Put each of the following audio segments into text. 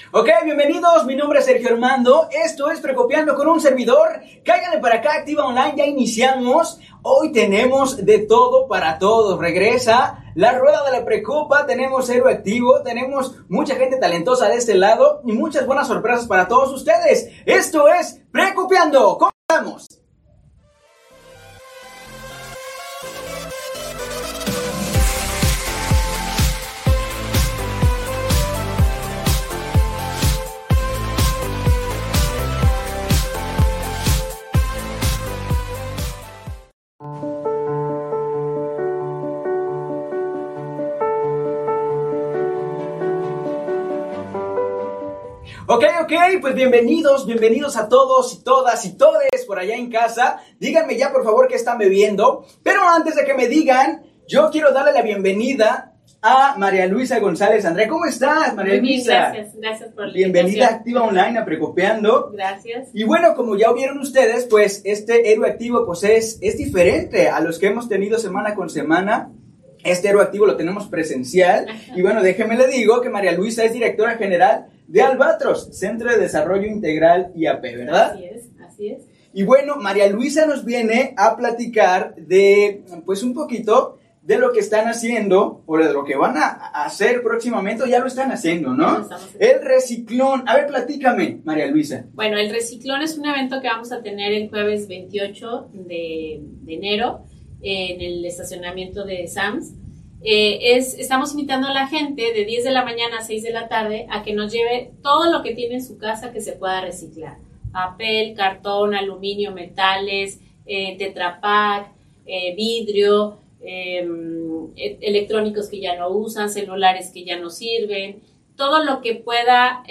Ok, bienvenidos, mi nombre es Sergio Armando, esto es Precopiando con un servidor. Cáiganle para acá, Activa Online, ya iniciamos. Hoy tenemos de todo para todos, regresa la rueda de la Precopa, tenemos Héroe Activo, tenemos mucha gente talentosa de este lado y muchas buenas sorpresas para todos ustedes. Esto es Precopiando, comenzamos. Ok, pues bienvenidos a todos y todas y todes por allá en casa. Díganme ya por favor qué están bebiendo. Pero antes de que me digan, yo quiero darle la bienvenida a María Luisa González André. ¿Cómo estás, María Luisa? Gracias por la Bienvenida a Activa Online, a Precopiando. Gracias. Y bueno, como ya vieron ustedes, pues este Héroe Activo pues es diferente a los que hemos tenido semana con semana. Este Héroe Activo lo tenemos presencial. Y bueno, déjeme le digo que María Luisa es directora general de Albatros, Centro de Desarrollo Integral IAP, ¿verdad? Así es. Y bueno, María Luisa nos viene a platicar de, pues un poquito de lo que están haciendo, o de lo que van a hacer próximamente, o ya lo están haciendo, ¿no? El Reciclón. A ver, platícame, María Luisa. Bueno, el Reciclón es un evento que vamos a tener el jueves 28 de enero en el estacionamiento de Sams. Estamos invitando a la gente de 10 de la mañana a 6 de la tarde a que nos lleve todo lo que tiene en su casa que se pueda reciclar. Papel, cartón, aluminio, metales, Tetra Pak, vidrio, electrónicos que ya no usan, celulares que ya no sirven, todo lo que pueda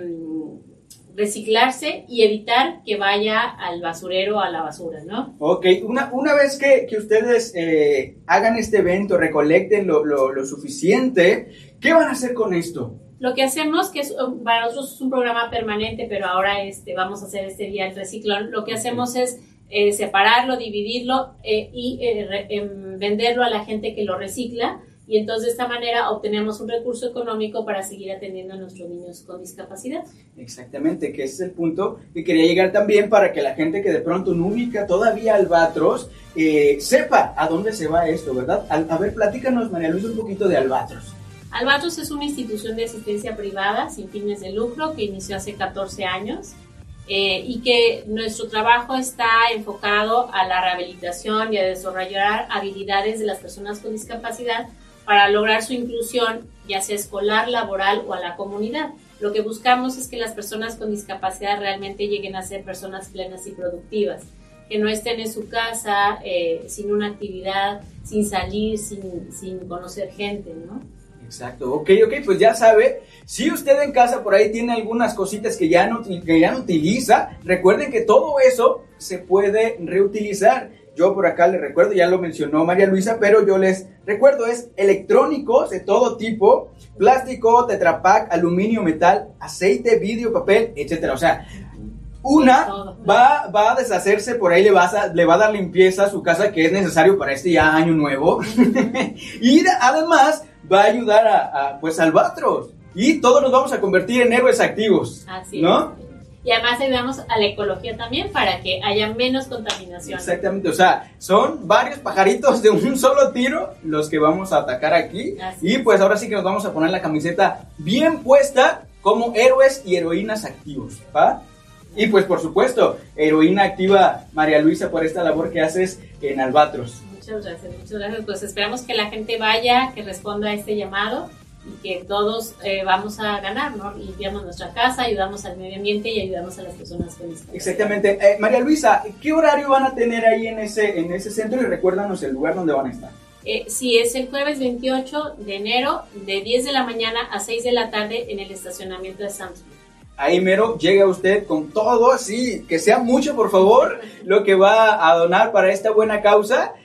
reciclarse y evitar que vaya al basurero o a la basura, ¿no? Ok, una vez que ustedes hagan este evento, recolecten lo suficiente, ¿qué van a hacer con esto? Lo que hacemos, que para nosotros es un programa permanente, pero ahora vamos a hacer este día el Reciclón, lo que hacemos es separarlo, dividirlo y venderlo a la gente que lo recicla. Y entonces de esta manera obtenemos un recurso económico para seguir atendiendo a nuestros niños con discapacidad. Exactamente, que ese es el punto que quería llegar también para que la gente que de pronto no ubica todavía Albatros sepa a dónde se va esto, ¿verdad? A ver, platícanos, María Luisa, un poquito de Albatros. Albatros es una institución de asistencia privada sin fines de lucro que inició hace 14 años y que nuestro trabajo está enfocado a la rehabilitación y a desarrollar habilidades de las personas con discapacidad para lograr su inclusión, ya sea escolar, laboral o a la comunidad. Lo que buscamos es que las personas con discapacidad realmente lleguen a ser personas plenas y productivas, que no estén en su casa sin una actividad, sin salir, sin conocer gente, ¿no? Exacto, ok, pues ya sabe, si usted en casa por ahí tiene algunas cositas que ya no utiliza, recuerden que todo eso se puede reutilizar. Yo por acá les recuerdo, ya lo mencionó María Luisa, pero yo les recuerdo, es electrónicos de todo tipo, plástico, Tetra Pak, aluminio, metal, aceite, vidrio, papel, etcétera. O sea, va a deshacerse, por ahí le va a dar limpieza a su casa, que es necesario para este ya año nuevo. Y además va a ayudar a Albatros. Y todos nos vamos a convertir en héroes activos. Así ¿no? Es. Y además ayudamos a la ecología también para que haya menos contaminación. Exactamente, o sea, son varios pajaritos de un solo tiro los que vamos a atacar aquí. Y pues ahora sí que nos vamos a poner la camiseta bien puesta como héroes y heroínas activos, ¿va? Y pues por supuesto, heroína activa María Luisa por esta labor que haces en Albatros. Muchas gracias. Pues esperamos que la gente vaya, que responda a este llamado y que todos vamos a ganar, ¿no? Limpiamos nuestra casa, ayudamos al medio ambiente y ayudamos a las personas con discapacidad. Exactamente. María Luisa, ¿qué horario van a tener ahí en ese centro? Y recuérdanos el lugar donde van a estar. Sí, es el jueves 28 de enero de 10 de la mañana a 6 de la tarde en el estacionamiento de Samsung. Ahí mero llega usted con todo, así que sea mucho por favor lo que va a donar para esta buena causa.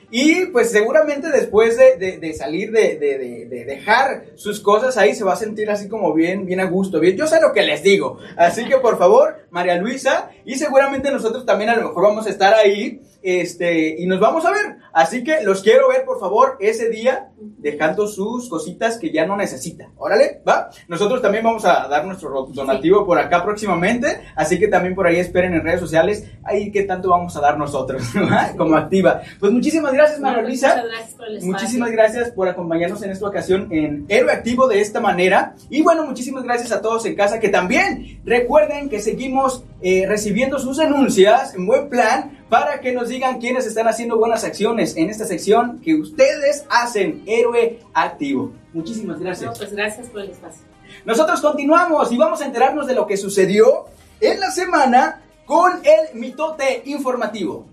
Y pues seguramente después de salir, de dejar sus cosas ahí, se va a sentir así como bien a gusto. Bien, yo sé lo que les digo. Así que por favor, María Luisa, y seguramente nosotros también a lo mejor vamos a estar ahí, y nos vamos a ver. Así que los quiero ver, por favor, ese día, dejando sus cositas que ya no necesitan. Órale, ¿va? Nosotros también vamos a dar nuestro donativo por acá próximamente, así que también por ahí esperen en redes sociales ahí qué tanto vamos a dar nosotros, como Activa. Pues muchísimas gracias, María Luisa. Muchas gracias por el espacio. Muchísimas gracias por acompañarnos en esta ocasión en Héroe Activo de esta manera. Y bueno, muchísimas gracias a todos en casa, que también recuerden que seguimos recibiendo sus denuncias en buen plan, para que nos digan quiénes están haciendo buenas acciones en esta sección que ustedes hacen, Héroe Activo. Muchísimas gracias. No, pues gracias por el espacio. Nosotros continuamos y vamos a enterarnos de lo que sucedió en la semana con el mitote informativo.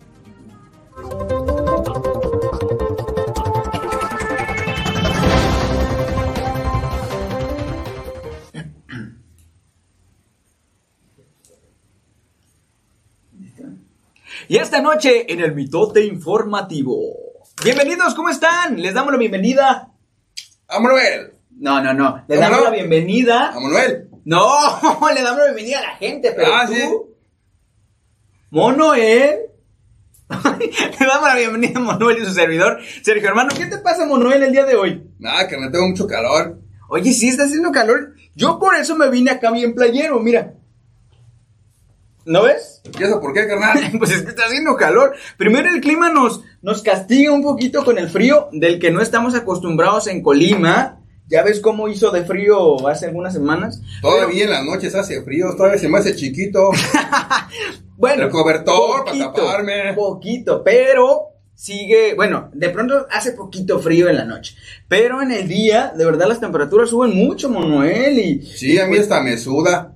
Y esta noche en el mitote informativo. Bienvenidos, ¿cómo están? Les damos la bienvenida ¡A Manuel! No. Le damos la bienvenida. ¡A Manuel! No, le damos la bienvenida a la gente, pero tú. ¿Sí? Monoel. Le damos la bienvenida a Monoel y su servidor, Sergio Hermano. ¿Qué te pasa, Monoel, el día de hoy? Nada, que no tengo mucho calor. Oye, sí está haciendo calor. Yo por eso me vine acá bien playero, mira. ¿No ves? ¿Y eso por qué, carnal? Pues es que está haciendo calor. Primero el clima nos castiga un poquito con el frío del que no estamos acostumbrados en Colima. Ya ves cómo hizo de frío hace algunas semanas. Todavía en las noches hace frío, todavía se me hace chiquito. Bueno, el cobertor para taparme. Poquito, pero sigue, bueno, de pronto hace poquito frío en la noche, pero en el día, de verdad, las temperaturas suben mucho, Manuel, y... Sí, a mí hasta me suda.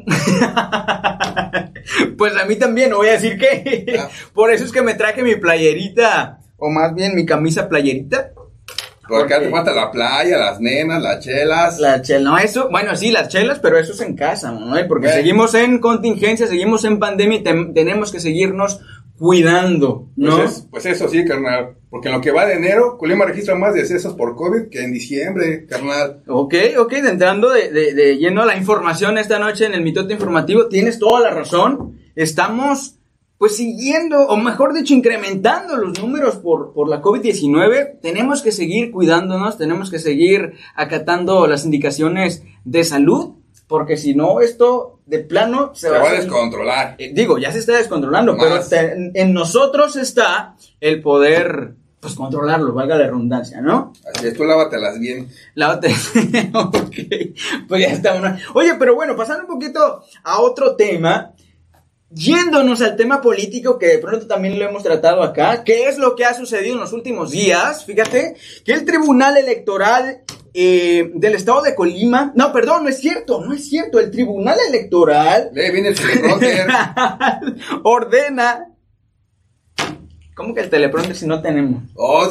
Pues a mí también, no voy a decir que... Por eso es que me traje mi playerita, o más bien mi camisa playerita. Porque hace falta la playa, las nenas, las chelas. La chela, no, eso, bueno, sí, las chelas, pero eso es en casa, Manuel, porque seguimos en contingencia, seguimos en pandemia y tenemos que seguirnos cuidando, ¿no? Pues eso sí, carnal, porque en lo que va de enero, Colima registra más decesos por COVID que en diciembre, carnal. Ok, entrando de lleno a la información esta noche en el mitote informativo, tienes toda la razón, estamos pues siguiendo, o mejor dicho, incrementando los números por la COVID-19, tenemos que seguir cuidándonos, tenemos que seguir acatando las indicaciones de salud, porque si no, esto de plano se va a descontrolar. Ya se está descontrolando, más. Pero en nosotros está el poder, pues, controlarlo, valga la redundancia, ¿no? Así es, tú lávatelas bien. Ok, pues ya está. Oye, pero bueno, pasando un poquito a otro tema, yéndonos al tema político, que de pronto también lo hemos tratado acá, ¿qué es lo que ha sucedido en los últimos días? Fíjate que el Tribunal Electoral del Estado de Colima, no es cierto, el Tribunal Electoral viene el teleprompter. ordena. ¿Cómo que el teleprompter si no tenemos?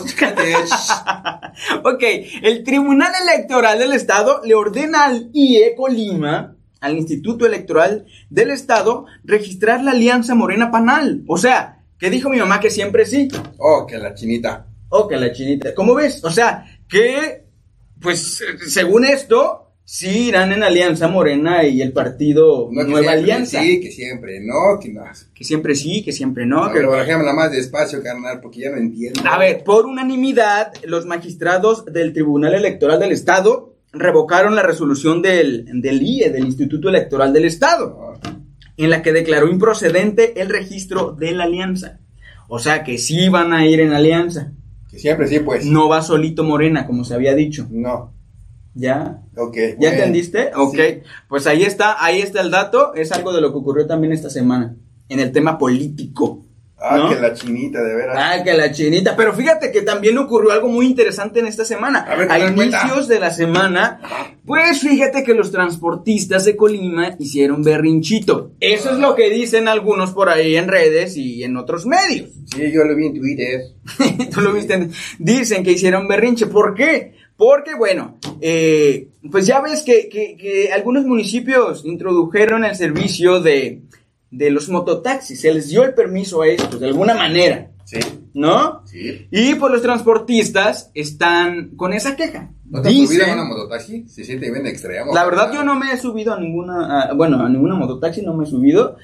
Ok, el Tribunal Electoral del Estado le ordena al IE Colima, al Instituto Electoral del Estado, registrar la alianza Morena Panal. O sea, que dijo mi mamá que siempre sí. Que la chinita. Que la chinita. ¿Cómo ves? O sea, que, pues, según esto, sí irán en alianza Morena y el partido Nueva Alianza. Sí, que siempre no, que no. Que siempre sí, que siempre no. Pero bajémosla más despacio, carnal, porque ya no entiendo. A ver, por unanimidad, los magistrados del Tribunal Electoral del Estado revocaron la resolución del IE, del Instituto Electoral del Estado, en la que declaró improcedente el registro de la alianza. O sea que sí van a ir en alianza. Que siempre sí, pues. No va solito Morena, como se había dicho. No. ¿Ya? Ok. ¿Ya entendiste? Ok. Sí. Pues ahí está el dato. Es algo de lo que ocurrió también esta semana, en el tema político. ¿No? Que la chinita, de veras. Que la chinita. Pero fíjate que también ocurrió algo muy interesante en esta semana. A inicios de la semana, pues fíjate que los transportistas de Colima hicieron berrinchito. Eso es lo que dicen algunos por ahí en redes y en otros medios. Sí, yo lo vi en Twitter. ¿Tú lo viste? Dicen que hicieron berrinche. ¿Por qué? Porque, bueno, pues ya ves que algunos municipios introdujeron el servicio de de los mototaxis, se les dio el permiso a estos, de alguna manera. Sí. ¿No? Sí. Y pues los transportistas están con esa queja. ¿No te has subido a una mototaxi? Se siente bien extremo. La verdad yo no me he subido a ninguna, a ninguna mototaxi no me he subido.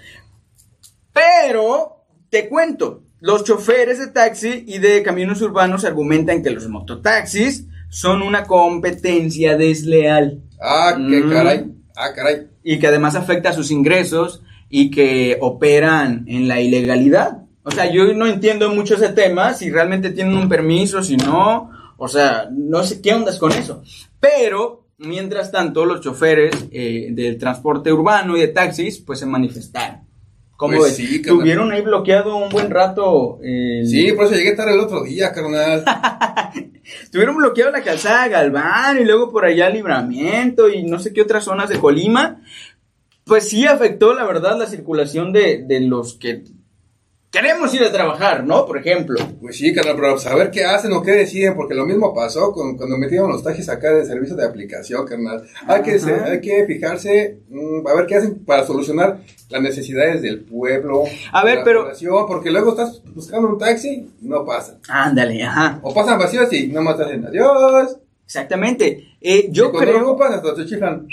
Pero, te cuento, los choferes de taxi y de camiones urbanos argumentan que los mototaxis son una competencia desleal. Ah, qué caray. Ah, caray. Y que además afecta a sus ingresos y que operan en la ilegalidad. O sea, yo no entiendo mucho ese tema, si realmente tienen un permiso, si no, o sea, no sé qué ondas con eso. Pero, mientras tanto, los choferes del transporte urbano y de taxis, pues se manifestaron. ¿Cómo Pues ves? sí, carnal. Tuvieron ahí bloqueado un buen rato. Sí, por eso llegué tarde el otro día, carnal. Tuvieron bloqueado la calzada Galván y luego por allá Libramiento y no sé qué otras zonas de Colima. Pues sí afectó, la verdad, la circulación de los que queremos ir a trabajar, ¿no? Por ejemplo. Pues sí, carnal, pero saber qué hacen o qué deciden, porque lo mismo pasó cuando metieron los taxis acá de servicio de aplicación, carnal. Hay que fijarse, a ver qué hacen para solucionar las necesidades del pueblo, a ver, de la pero población, porque luego estás buscando un taxi y no pasan. Ándale, ajá. O pasan vacíos y nomás te hacen adiós. Exactamente. Yo y cuando creo. lo ocupas, hasta te chiflan.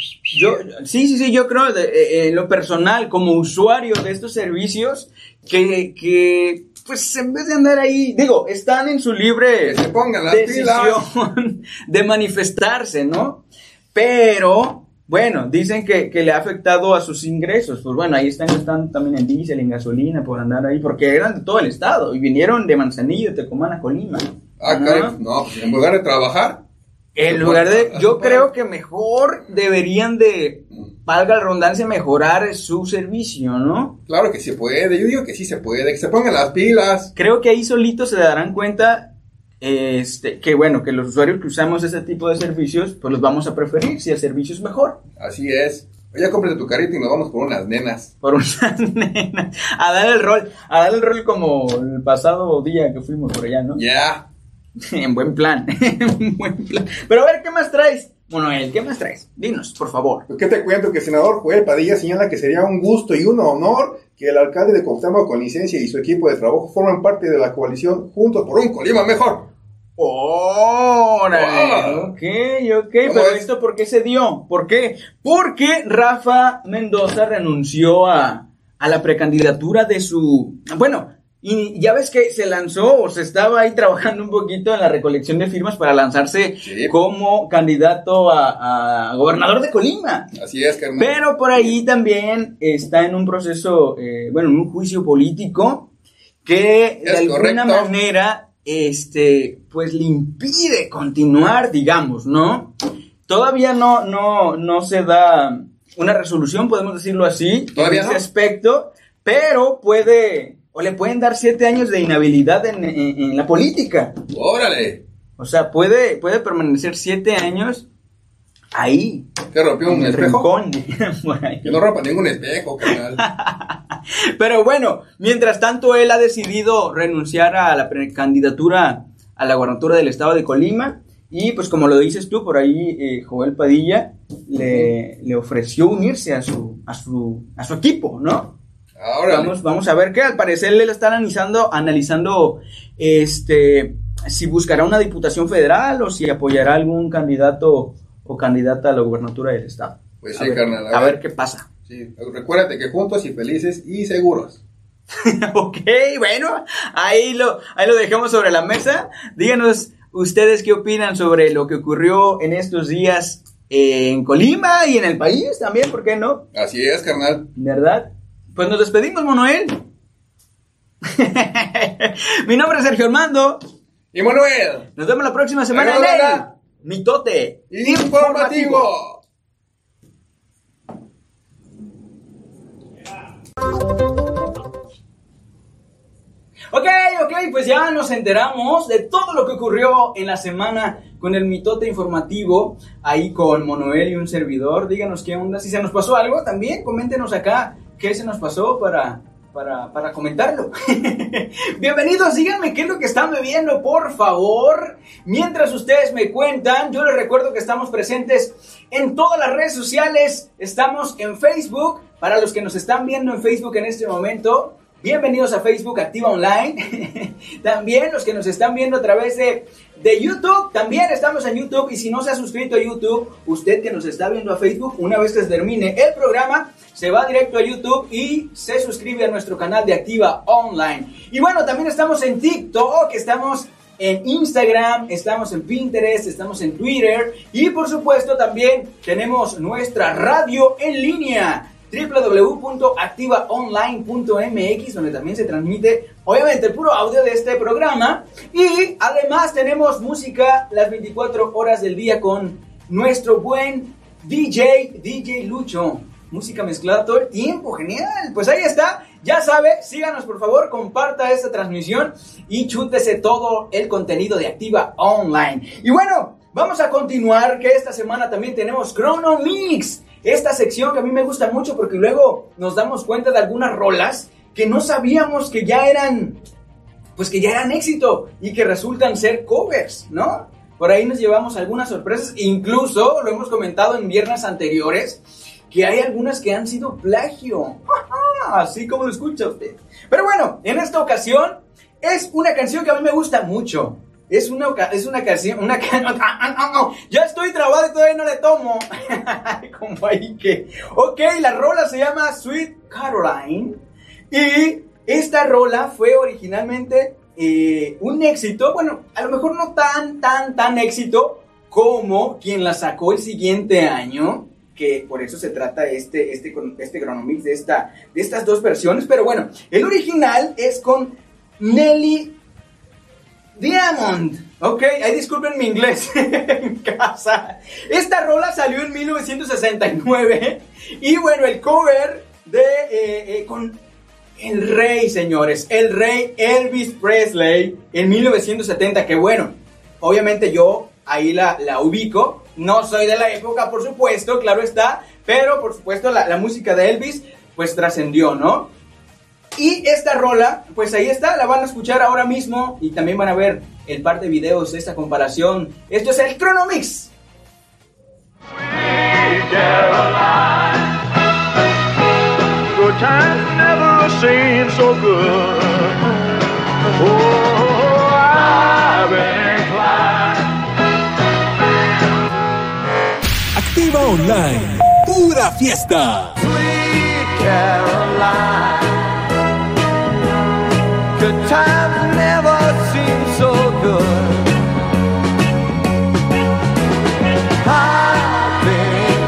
Sí, yo creo en lo personal, como usuario de estos servicios, que pues en vez de andar ahí, digo, están en su libre Que se pongan las decisión de manifestarse, ¿no? Pero, bueno, dicen que le ha afectado a sus ingresos. Pues bueno, ahí están gastando también en diésel, en gasolina, por andar ahí, porque eran de todo el estado y vinieron de Manzanillo, Tecomán a Colima. Ah, caray, no, pues en lugar de trabajar. En lugar de, yo creo que mejor deberían de, valga la redundancia, mejorar su servicio, ¿no? Claro que se puede, yo digo que sí se puede, que se pongan las pilas. Creo que ahí solitos se darán cuenta, que bueno, que los usuarios que usamos ese tipo de servicios, pues los vamos a preferir si el servicio es mejor. Así es. Oye, cómprate tu carrito y nos vamos por unas nenas. Por unas nenas, a darle el rol como el pasado día que fuimos por allá, ¿no? Ya. En buen plan, en buen plan. Pero a ver, ¿qué más traes? Manuel, ¿qué más traes? Dinos, por favor. ¿Qué te cuento? Que el senador Joel Padilla señala que sería un gusto y un honor que el alcalde de Cuauhtémoc con licencia y su equipo de trabajo formen parte de la coalición Juntos por un Colima Mejor. ¡Órale! Wow. Ok, pero es? ¿esto por qué se dio? ¿Por qué? Porque Rafa Mendoza renunció a la precandidatura de su... Bueno, y ya ves que se lanzó o se estaba ahí trabajando un poquito en la recolección de firmas para lanzarse como candidato a gobernador de Colima. Así es, carnal. Pero por ahí también está en un proceso, en un juicio político que de alguna manera, pues le impide continuar, digamos, ¿no? Todavía no se da una resolución, podemos decirlo así, en ese aspecto, pero le pueden dar 7 años de inhabilidad en la política. ¡Órale! O sea, puede permanecer 7 años ahí. ¿Qué rompió un espejo? Que no rompa ningún espejo, carnal. Pero bueno, mientras tanto él ha decidido renunciar a la precandidatura a la gubernatura del estado de Colima. Y pues como lo dices tú, por ahí Joel Padilla le ofreció unirse a su equipo, ¿no? Ahora vamos a ver que al parecer le están analizando si buscará una diputación federal o si apoyará algún candidato o candidata a la gubernatura del estado. Pues sí, carnal. A ver qué pasa. Sí, recuérdate que juntos y felices y seguros. Ok, bueno, ahí lo dejamos sobre la mesa. Díganos ustedes qué opinan sobre lo que ocurrió en estos días en Colima y en el país también, ¿por qué no? Así es, carnal. ¿Verdad? Pues nos despedimos, Manuel. Mi nombre es Sergio Armando. Y Manuel. Nos vemos la próxima semana en el Mitote Informativo. Ok, pues ya nos enteramos de todo lo que ocurrió en la semana con el Mitote Informativo, ahí con Manuel y un servidor. Díganos qué onda, si se nos pasó algo también, coméntenos acá qué se nos pasó para comentarlo. Bienvenidos, díganme qué es lo que están bebiendo, por favor. Mientras ustedes me cuentan, yo les recuerdo que estamos presentes en todas las redes sociales. Estamos en Facebook, para los que nos están viendo en Facebook en este momento, bienvenidos a Facebook Activa Online. También los que nos están viendo a través de YouTube, también estamos en YouTube. Y si no se ha suscrito a YouTube, usted que nos está viendo a Facebook, una vez que se termine el programa, se va directo a YouTube y se suscribe a nuestro canal de Activa Online. Y bueno, también estamos en TikTok, estamos en Instagram, estamos en Pinterest, estamos en Twitter. Y por supuesto también tenemos nuestra radio en línea, www.activaonline.mx, donde también se transmite obviamente el puro audio de este programa. Y además tenemos música las 24 horas del día con nuestro buen DJ Lucho. Música mezclada todo el tiempo, genial. Pues ahí está, ya sabe, síganos por favor, comparta esta transmisión y chútese todo el contenido de Activa Online. Y bueno, vamos a continuar, que esta semana también tenemos Chrono Mix. Esta sección que a mí me gusta mucho porque luego nos damos cuenta de algunas rolas que no sabíamos que ya eran, pues que ya eran éxito y que resultan ser covers, ¿no? Por ahí nos llevamos algunas sorpresas, incluso lo hemos comentado en viernes anteriores, que hay algunas que han sido plagio, así como lo escucha usted. Pero bueno, en esta ocasión es una canción que a mí me gusta mucho. Es una canción, ya estoy trabado y todavía no le tomo. Como ahí que... Ok, la rola se llama Sweet Caroline. Y esta rola fue originalmente un éxito. Bueno, a lo mejor no tan éxito como quien la sacó el siguiente año. Que por eso se trata este Chrono Mix de estas dos versiones. Pero bueno, el original es con Nelly Diamond. Ok, ahí disculpen mi inglés en casa. Esta rola salió en 1969. Y bueno, el cover con el rey, señores, el rey Elvis Presley en 1970. Que bueno, obviamente yo ahí la ubico. No soy de la época, por supuesto, claro está. Pero por supuesto la música de Elvis pues trascendió, ¿no? Y esta rola, pues ahí está, la van a escuchar ahora mismo y también van a ver el par de videos de esta comparación. Esto es el Chrono Mix. Sweet Caroline, good times never seem so good. Oh, I've been inclined. Activa Online, pura fiesta. Sweet Caroline, good times never seem so good. I've been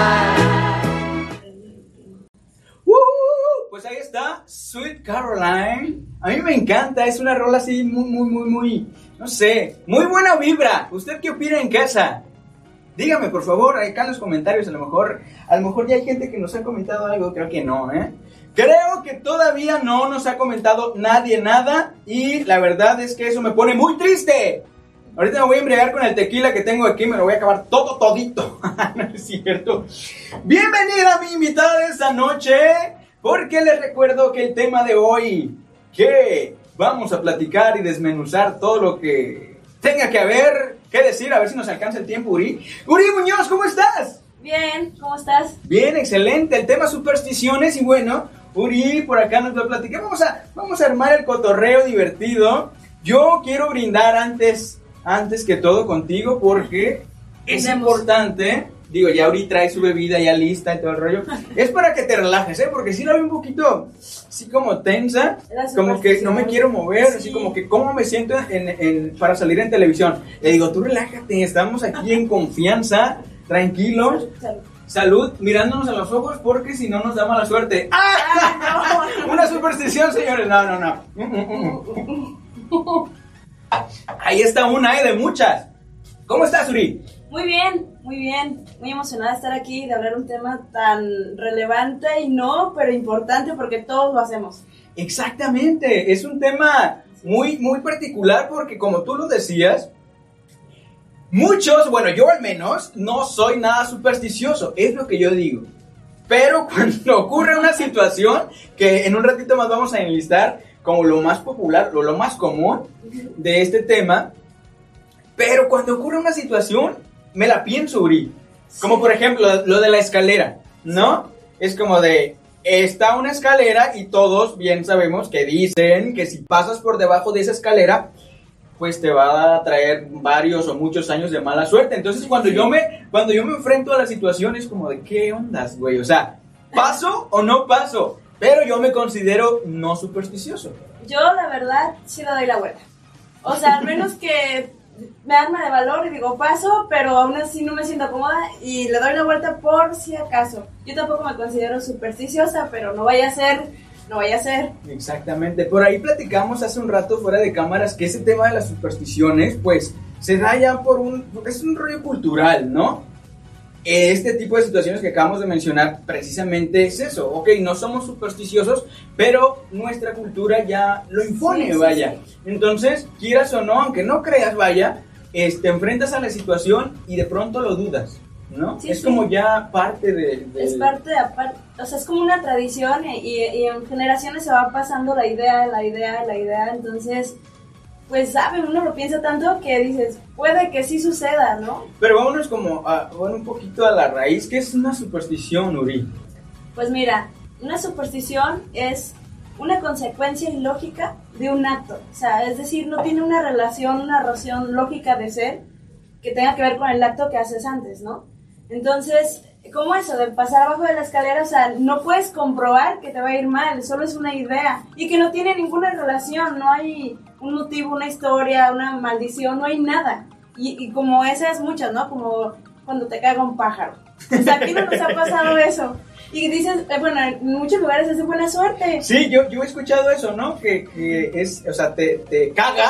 inclined. Pues ahí está, Sweet Caroline. A mí me encanta, es una rola así muy, no sé, muy buena vibra. ¿Usted qué opina en casa? Dígame, por favor, acá en los comentarios, a lo mejor ya hay gente que nos ha comentado algo, creo que no, Creo que todavía no nos ha comentado nadie nada y la verdad es que eso me pone muy triste. Ahorita me voy a embriagar con el tequila que tengo aquí, me lo voy a acabar todito. No es cierto. Bienvenida a mi invitada de esta noche, porque les recuerdo que el tema de hoy, que vamos a platicar y desmenuzar todo lo que tenga que haber, que decir, a ver si nos alcanza el tiempo, Uri. Uri Muñoz, ¿cómo estás? Bien, ¿cómo estás? Bien, excelente. El tema supersticiones y bueno, Uri por acá nos va a platicar. Vamos a armar el cotorreo divertido. Yo quiero brindar antes que todo contigo porque es importante. Digo, ya Uri trae su bebida ya lista y todo el rollo. Es para que te relajes, porque si la veo un poquito así como tensa, como que no me quiero mover, sí. Así como que cómo me siento para salir en televisión. Le digo, tú relájate, estamos aquí en confianza, tranquilos. Salud, mirándonos a los ojos porque si no nos da mala suerte. ¡Ah! No. Una superstición, señores. No. Ahí está una, de muchas. ¿Cómo estás, Uri? Muy bien, muy emocionada de estar aquí y de hablar un tema tan relevante y pero importante porque todos lo hacemos. Exactamente, es un tema muy particular porque como tú lo decías, muchos, bueno, yo al menos no soy nada supersticioso, es lo que yo digo. Pero cuando ocurre una situación que en un ratito más vamos a enlistar como lo más popular, lo más común de este tema, pero cuando ocurre una situación me la pienso, Uri. Como por ejemplo lo de la escalera, ¿no? Es como de, está una escalera y todos bien sabemos que dicen que si pasas por debajo de esa escalera, pues te va a traer varios o muchos años de mala suerte. Entonces cuando yo me enfrento a la situación es como de ¿qué ondas, güey? O sea, ¿paso o no paso? Pero yo me considero no supersticioso. Yo, la verdad, sí le doy la vuelta. O sea, al menos que me arma de valor y digo paso, pero aún así no me siento cómoda y le doy la vuelta por si acaso. Yo tampoco me considero supersticiosa, pero no vaya a ser. Exactamente. Por ahí platicamos hace un rato fuera de cámaras que ese tema de las supersticiones, pues, se da ya es un rollo cultural, ¿no? Este tipo de situaciones que acabamos de mencionar precisamente es eso. Ok, no somos supersticiosos, pero nuestra cultura ya lo impone, sí, vaya. Sí. Entonces, quieras o no, aunque no creas, vaya, te enfrentas a la situación y de pronto lo dudas, ¿no? Sí, es como ya parte de... Es parte, o sea, es como una tradición y en generaciones se va pasando la idea, entonces... Pues sabe, uno lo piensa tanto que dices, puede que sí suceda, ¿no? Pero vámonos un poquito a la raíz. ¿Qué es una superstición, Uri? Pues mira, una superstición es una consecuencia ilógica de un acto. O sea, es decir, no tiene una razón lógica de ser que tenga que ver con el acto que haces antes, ¿no? Entonces, ¿cómo eso de pasar abajo de la escalera? O sea, no puedes comprobar que te va a ir mal, solo es una idea y que no tiene ninguna relación, no hay un motivo, una historia, una maldición, no hay nada. Y como esas muchas, ¿no? Como cuando te caga un pájaro. O sea, aquí no nos ha pasado eso. Y dices, bueno, en muchos lugares es de buena suerte. Sí, yo he escuchado eso, ¿no? Que es, o sea, te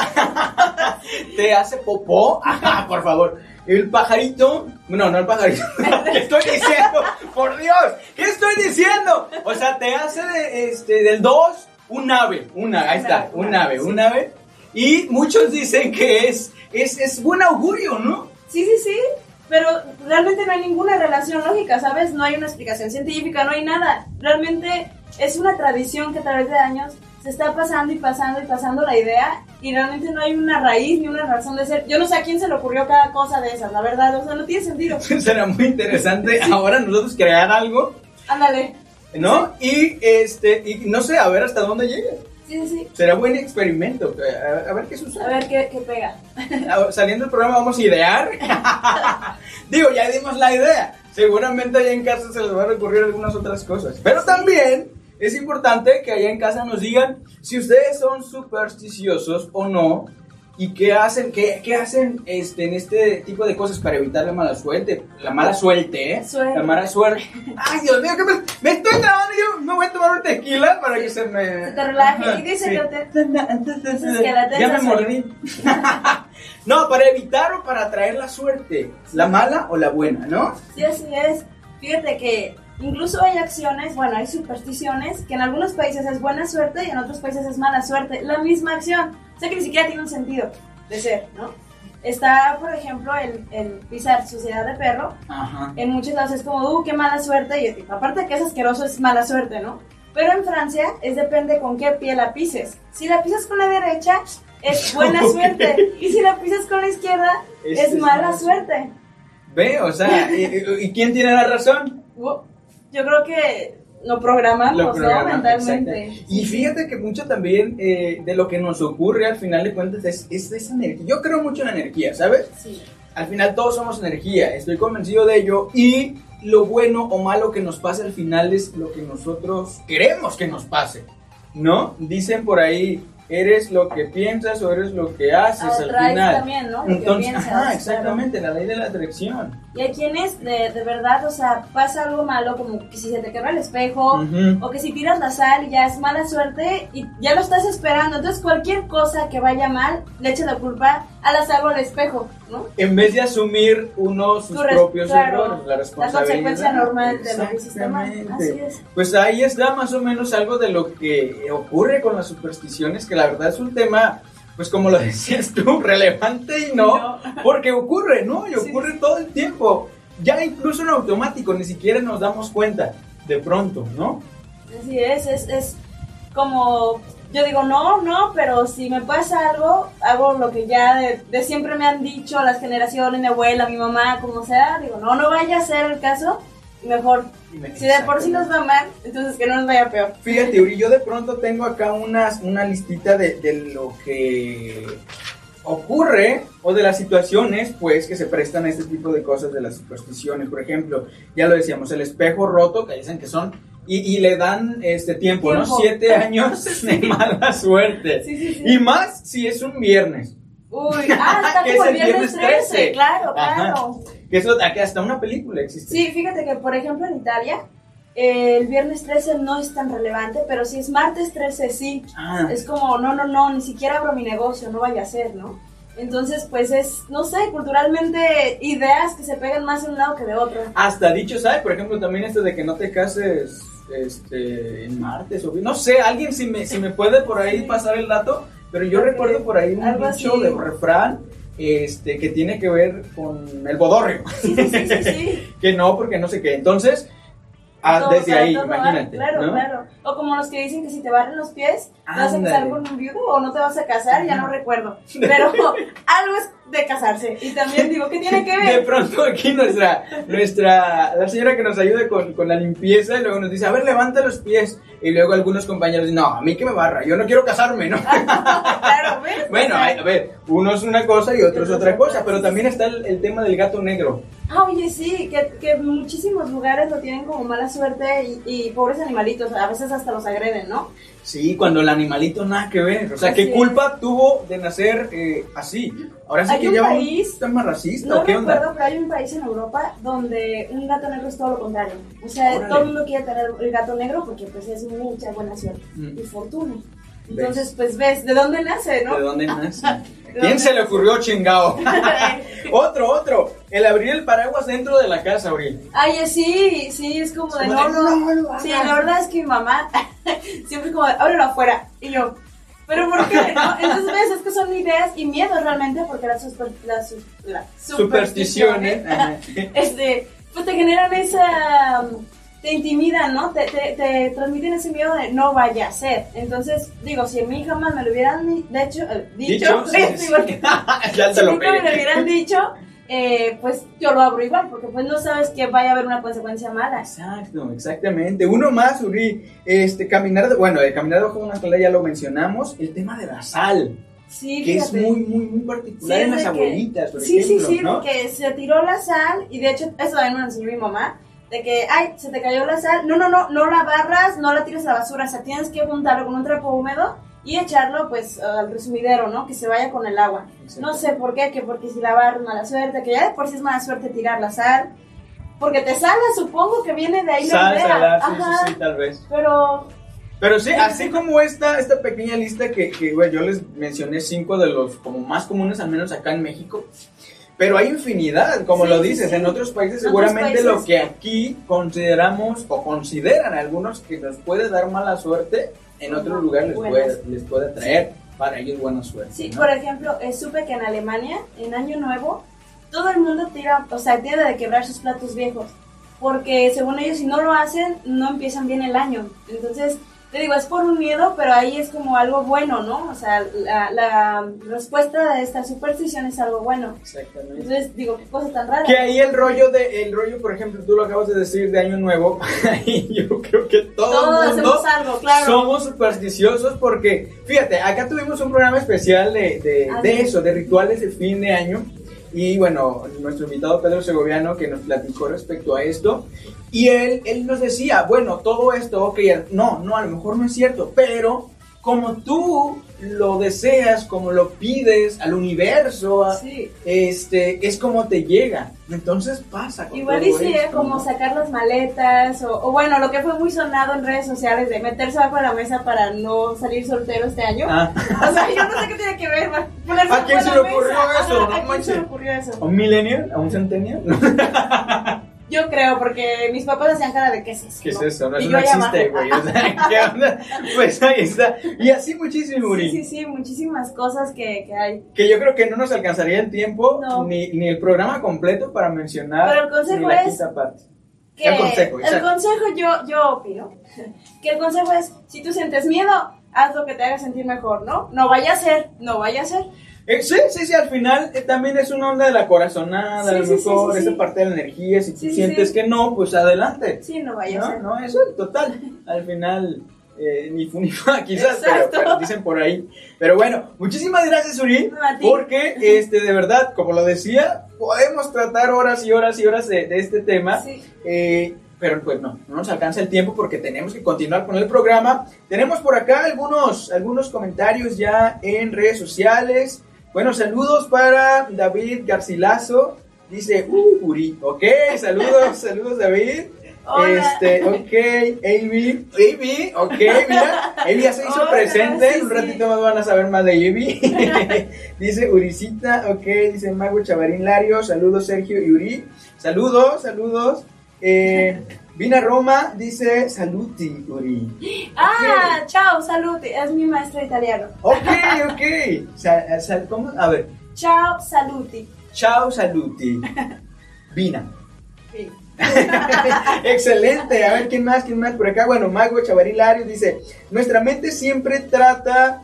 caga, te hace popó, ajá, por favor. El pajarito, no el pajarito, ¿qué estoy diciendo? Por Dios, ¿qué estoy diciendo? O sea, te hace del 2 un ave, ahí está, un ave. Y muchos dicen que es buen augurio, ¿no? Sí, pero realmente no hay ninguna relación lógica, ¿sabes? No hay una explicación científica, no hay nada. Realmente es una tradición que a través de años se está pasando la idea y realmente no hay una raíz ni una razón de ser. Yo no sé a quién se le ocurrió cada cosa de esas, la verdad, o sea, no tiene sentido. Será muy interesante ahora nosotros crear algo. Ándale. ¿No? Sí. Y no sé, a ver hasta dónde llega. Sí. Será buen experimento. A ver qué sucede. A ver qué pega. Saliendo del programa vamos a idear. Digo, ya dimos la idea. Seguramente allá en casa se les van a ocurrir algunas otras cosas. Pero también es importante que allá en casa nos digan si ustedes son supersticiosos o no. ¿Y qué hacen en este tipo de cosas para evitar la mala suerte? La mala suerte. Ay, Dios mío, que me estoy trabando. Yo me voy a tomar un tequila para que se te relaje. Y dice que ya me mordí. No, para evitar o para atraer la suerte. La mala o la buena, ¿no? Sí, así es. Fíjate que incluso hay acciones, bueno, hay supersticiones que en algunos países es buena suerte y en otros países es mala suerte. La misma acción. O sea que ni siquiera tiene un sentido de ser, ¿no? Está, por ejemplo, el pisar suciedad de perro. Ajá. En muchos lados es como, qué mala suerte. Y aparte de que es asqueroso, es mala suerte, ¿no? Pero en Francia depende con qué pie la pises. Si la pisas con la derecha, es buena suerte. Y si la pisas con la izquierda, es mala suerte. Ve, o sea, ¿y quién tiene la razón? Yo creo que lo programamos, ¿no? Mentalmente. Y fíjate que mucho también de lo que nos ocurre al final de cuentas es esa energía. Yo creo mucho en la energía, ¿sabes? Sí. Al final todos somos energía, estoy convencido de ello. Y lo bueno o malo que nos pase al final es lo que nosotros queremos que nos pase, ¿no? Dicen por ahí, eres lo que piensas o eres lo que haces al final. También, ¿no? Entonces, exactamente, la ley de la atracción. Y hay quienes de verdad, o sea, pasa algo malo, como que si se te quebra el espejo, o que si tiras la sal y ya es mala suerte y ya lo estás esperando. Entonces cualquier cosa que vaya mal, le echas la culpa a la sal o al espejo, ¿no? En vez de asumir uno sus propios errores, la responsabilidad. La consecuencia normal de lo que hiciste mal. Así es. Pues ahí está más o menos algo de lo que ocurre con las supersticiones, que la verdad es un tema, pues como lo decías tú, relevante y no, porque ocurre, ¿no? Y ocurre todo el tiempo, ya incluso en automático, ni siquiera nos damos cuenta, de pronto, ¿no? Así es como, yo digo, no, pero si me pasa algo, hago lo que ya de siempre me han dicho las generaciones, mi abuela, mi mamá, como sea, digo, no vaya a ser el caso, mejor. Si de por sí nos va mal, entonces que no nos vaya peor. Fíjate, Uri, yo de pronto tengo acá una listita de lo que ocurre o de las situaciones pues que se prestan a este tipo de cosas de las supersticiones. Por ejemplo, ya lo decíamos, el espejo roto, que dicen que son y le dan tiempo, ¿no? 7 años de mala suerte. Sí. Y más si es un viernes. Uy, está que como es el viernes 13, claro. Que eso que hasta una película existe. Sí, fíjate que por ejemplo en Italia el viernes 13 no es tan relevante, pero si es martes 13 sí. Es como, no, ni siquiera abro mi negocio, no vaya a ser, ¿no? Entonces, pues es, no sé, culturalmente ideas que se pegan más de un lado que de otro. Hasta dichos hay, por ejemplo, también esto de que no te cases en martes o no sé, alguien si me puede por ahí pasar el dato, pero yo recuerdo por ahí un dicho de refrán que tiene que ver con el bodorrio. Sí. Que no, porque no sé qué. Entonces, desde ahí, imagínate. Claro, ¿no? claro. O como los que dicen que si te barren los pies, ¿te vas a casar con un viudo o no te vas a casar? Ya no recuerdo. Pero algo es de casarse. Y también digo, ¿qué tiene que ver? De pronto aquí la señora que nos ayuda con la limpieza, y luego nos dice, a ver, levanta los pies. Y luego algunos compañeros dicen, no, a mí que me barra, yo no quiero casarme, ¿no? Claro, ¿ves? Bueno, a ver, uno es una cosa y otro es otra cosa, pero también está el tema del gato negro. Oye, sí, que muchísimos lugares lo tienen como mala suerte y pobres animalitos, a veces hasta los agreden, ¿no? Sí, cuando el animalito nada que ver, o sea, ¿qué culpa tuvo de nacer así? Ahora sí que ya un tema racista, no ¿o qué onda? No recuerdo, pero hay un país en Europa donde un gato negro es todo lo contrario. O sea, Órale. Todo el mundo quiere tener el gato negro porque pues es mucha buena suerte y fortuna. Entonces, pues ves, ¿de dónde nace, no? ¿De dónde nace? ¿Quién se le ocurrió, chingao? Otro, el abrir el paraguas dentro de la casa, Abril. Ay, sí, es como de no. Sí, la verdad es que mi mamá siempre es como de, ábrelo afuera. Y yo, ¿pero por qué? ¿No? Entonces ves, es que son ideas y miedos realmente porque las supersticiones pues te generan esa... Te intimidan, ¿no? Te transmiten ese miedo de no vaya a ser. Entonces, digo, si a mí jamás me lo hubieran dicho, Sí. Ya te si lo nunca me lo hubieran dicho, pues yo lo abro igual, porque pues no sabes que vaya a haber una consecuencia mala. Exacto, exactamente. Uno más, Uri, caminar debajo de una escalera ya lo mencionamos, el tema de la sal. Sí, que fíjate. es muy particular en las abuelitas, por sí, ejemplo, ¿no? de que se tiró la sal, y de hecho, eso también me lo enseñó mi mamá, de que, se te cayó la sal, no la barras, no la tires a la basura, o sea, tienes que juntarlo con un trapo húmedo y echarlo, pues, al resumidero, ¿no? Que se vaya con el agua. Exacto. No sé por qué, que porque si la barras mala suerte, que ya de por sí es mala suerte tirar la sal, porque te sala, supongo que viene de ahí la idea. Sal, sí, tal vez. Pero sí, así como esta pequeña lista que bueno, yo les mencioné 5 de los como más comunes, al menos acá en México. Pero hay infinidad, como lo dices, en otros países seguramente lo que aquí consideramos o consideran algunos que nos puede dar mala suerte, en otro lugar les puede traer para ellos buena suerte. Sí, ¿no? Por ejemplo, supe que en Alemania, en Año Nuevo, todo el mundo tiene de quebrar sus platos viejos, porque según ellos si no lo hacen, no empiezan bien el año. Entonces, te digo, es por un miedo, pero ahí es como algo bueno, ¿no? O sea, la respuesta de esta superstición es algo bueno. Exactamente. Entonces, digo, qué cosa tan rara. Que ahí el rollo, por ejemplo, tú lo acabas de decir de Año Nuevo, y yo creo que todos hacemos algo, claro. Somos supersticiosos porque, fíjate, acá tuvimos un programa especial de rituales de fin de año. Y bueno, nuestro invitado Pedro Segoviano que nos platicó respecto a esto. Y él nos decía, bueno, todo esto, ok, no, a lo mejor no es cierto, pero como tú lo deseas, como lo pides al universo, es como te llega. Entonces pasa. Igual dice como sacar las maletas, o bueno, lo que fue muy sonado en redes sociales de meterse bajo la mesa para no salir soltero este año. O sea, yo no sé qué tiene que ver. ¿A quién se le ocurrió eso? ¿A quién se le ocurrió eso? ¿A un millennial? ¿A un centennial? Yo creo, porque mis papás hacían cara de ¿qué es eso? ¿Qué es eso? No, eso no existe, güey. O sea, ¿qué onda? Pues ahí está. Y así muchísimo, Uri. Sí, muchísimas cosas que hay. Que yo creo que no nos alcanzaría el tiempo, ni el programa completo para mencionar. Pero el consejo ni la quinta parte. El consejo, yo opino que el consejo es, si tú sientes miedo, haz lo que te haga sentir mejor, ¿no? No vaya a ser. Sí, al final también es una onda de la corazonada, a lo mejor esa parte de la energía, si tú sientes que no, pues adelante. Sí, no vaya a ser. No, eso es total, al final ni fu ni fa quizás, pero dicen por ahí. Pero bueno, muchísimas gracias, Uri, porque de verdad, como lo decía, podemos tratar horas y horas y horas de este tema. Pero pues no nos alcanza el tiempo porque tenemos que continuar con el programa. Tenemos por acá algunos comentarios ya en redes sociales. Bueno, saludos para David Garcilaso. Dice, Uri, ok, saludos David. Hola. Ok, Avi, ok, mira, Avi ya se hizo presente, un ratito más van a saber más de Avi. Dice Uricita, ok, dice Mago Chavarín Lario, saludos Sergio y Uri, saludos. Vina Roma dice saluti, Uri. Ciao, saluti, es mi maestra italiano. Ok. ¿Cómo? A ver. Ciao, saluti. Ciao, saluti. Vina. Sí. Excelente, a ver, ¿quién más por acá? Bueno, Mago Chavarín Lario dice, nuestra mente siempre trata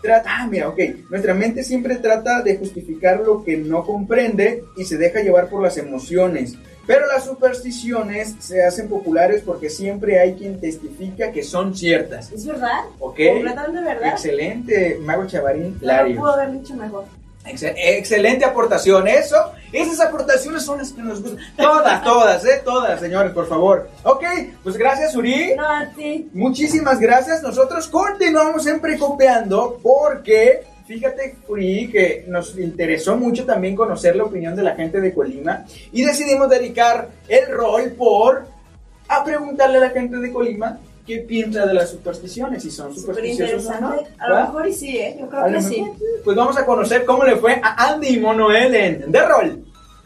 de justificar lo que no comprende y se deja llevar por las emociones. Pero las supersticiones se hacen populares porque siempre hay quien testifica que son ciertas. ¿Es verdad? Ok. Completamente verdad. Excelente, Mago Chavarín Lario. No pudo haber dicho mejor. Excelente aportación, esas aportaciones son las que nos gustan. Todas, señores, por favor. Ok, pues gracias, Uri. No, a ti. Muchísimas gracias. Nosotros continuamos en Precopeando porque fíjate, Uri, que nos interesó mucho también conocer la opinión de la gente de Colima y decidimos dedicar el rol a preguntarle a la gente de Colima qué piensa de las supersticiones, si son supersticiosos o no. A lo mejor y sí, yo creo que sí. Pues vamos a conocer cómo le fue a Andy y Monoel en The Roll.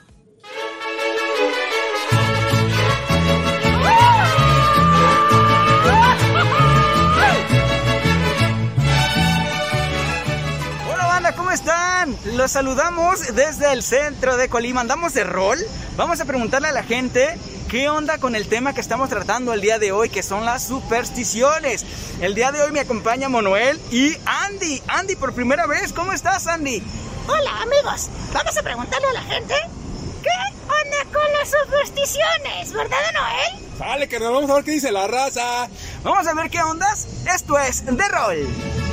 Hola banda, ¿cómo están? Los saludamos desde el centro de Colima. Andamos de rol. Vamos a preguntarle a la gente ¿qué onda con el tema que estamos tratando el día de hoy, que son las supersticiones? El día de hoy me acompaña Monoel y Andy. Andy, por primera vez, ¿cómo estás, Andy? Hola, amigos. Vamos a preguntarle a la gente ¿qué onda con las supersticiones? ¿Verdad, Noel? Vale, que nos vamos a ver qué dice la raza. Vamos a ver qué ondas. Esto es The Roll.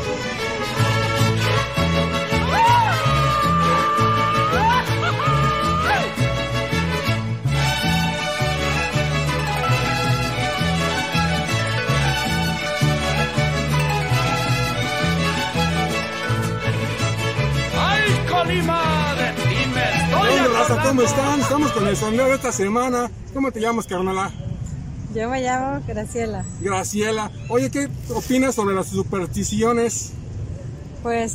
Hola, raza, ¿cómo están? Estamos con el sondeo de esta semana. ¿Cómo te llamas, carnala? Yo me llamo Graciela. Graciela. Oye, ¿qué opinas sobre las supersticiones? Pues,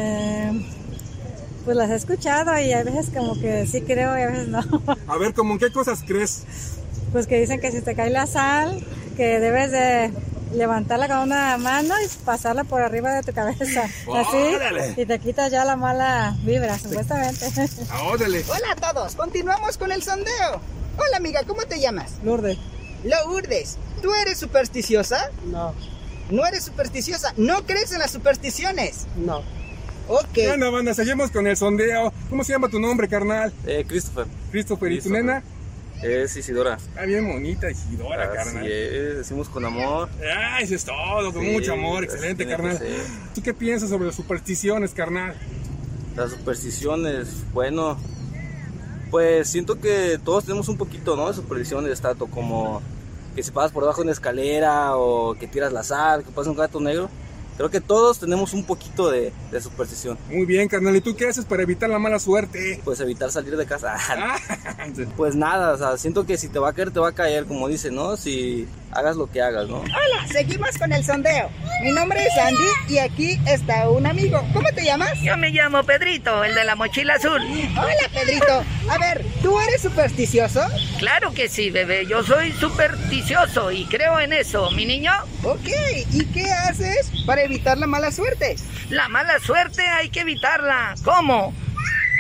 pues las he escuchado y a veces como que sí creo y a veces no. A ver, ¿cómo en qué cosas crees? Pues que dicen que si te cae la sal, que debes de levantarla con una mano y pasarla por arriba de tu cabeza. Así, y te quitas ya la mala vibra, supuestamente. ¡Órale! Hola a todos, continuamos con el sondeo. Hola amiga, ¿cómo te llamas? Lourdes. Lourdes, ¿tú eres supersticiosa? No. ¿No eres supersticiosa? ¿No crees en las supersticiones? No. Ok. Bueno, banda, seguimos con el sondeo. ¿Cómo se llama tu nombre, carnal? Christopher. Christopher, ¿y tu nena? Es Isidora. Ah, bien bonita Isidora, carnal. Sí, decimos con amor. Ah, eso es todo, con mucho amor, excelente, carnal. ¿Tú qué piensas sobre las supersticiones, carnal? Las supersticiones, bueno, pues siento que todos tenemos un poquito, ¿no? De supersticiones, tanto como que si pasas por debajo de una escalera o que tiras la sal, que pasa un gato negro. Creo que todos tenemos un poquito de superstición. Muy bien, carnal. ¿Y tú qué haces para evitar la mala suerte? Pues evitar salir de casa. Pues nada, o sea, siento que si te va a caer, te va a caer, como dicen, ¿no? Si hagas lo que hagas, ¿no? Hola, seguimos con el sondeo. Mi nombre es Andy y aquí está un amigo. ¿Cómo te llamas? Yo me llamo Pedrito, el de la mochila azul. Hola, Pedrito. A ver, ¿tú eres supersticioso? Claro que sí, bebé. Yo soy supersticioso y creo en eso, mi niño. Ok, ¿y qué haces para evitar la mala suerte? La mala suerte hay que evitarla. ¿Cómo?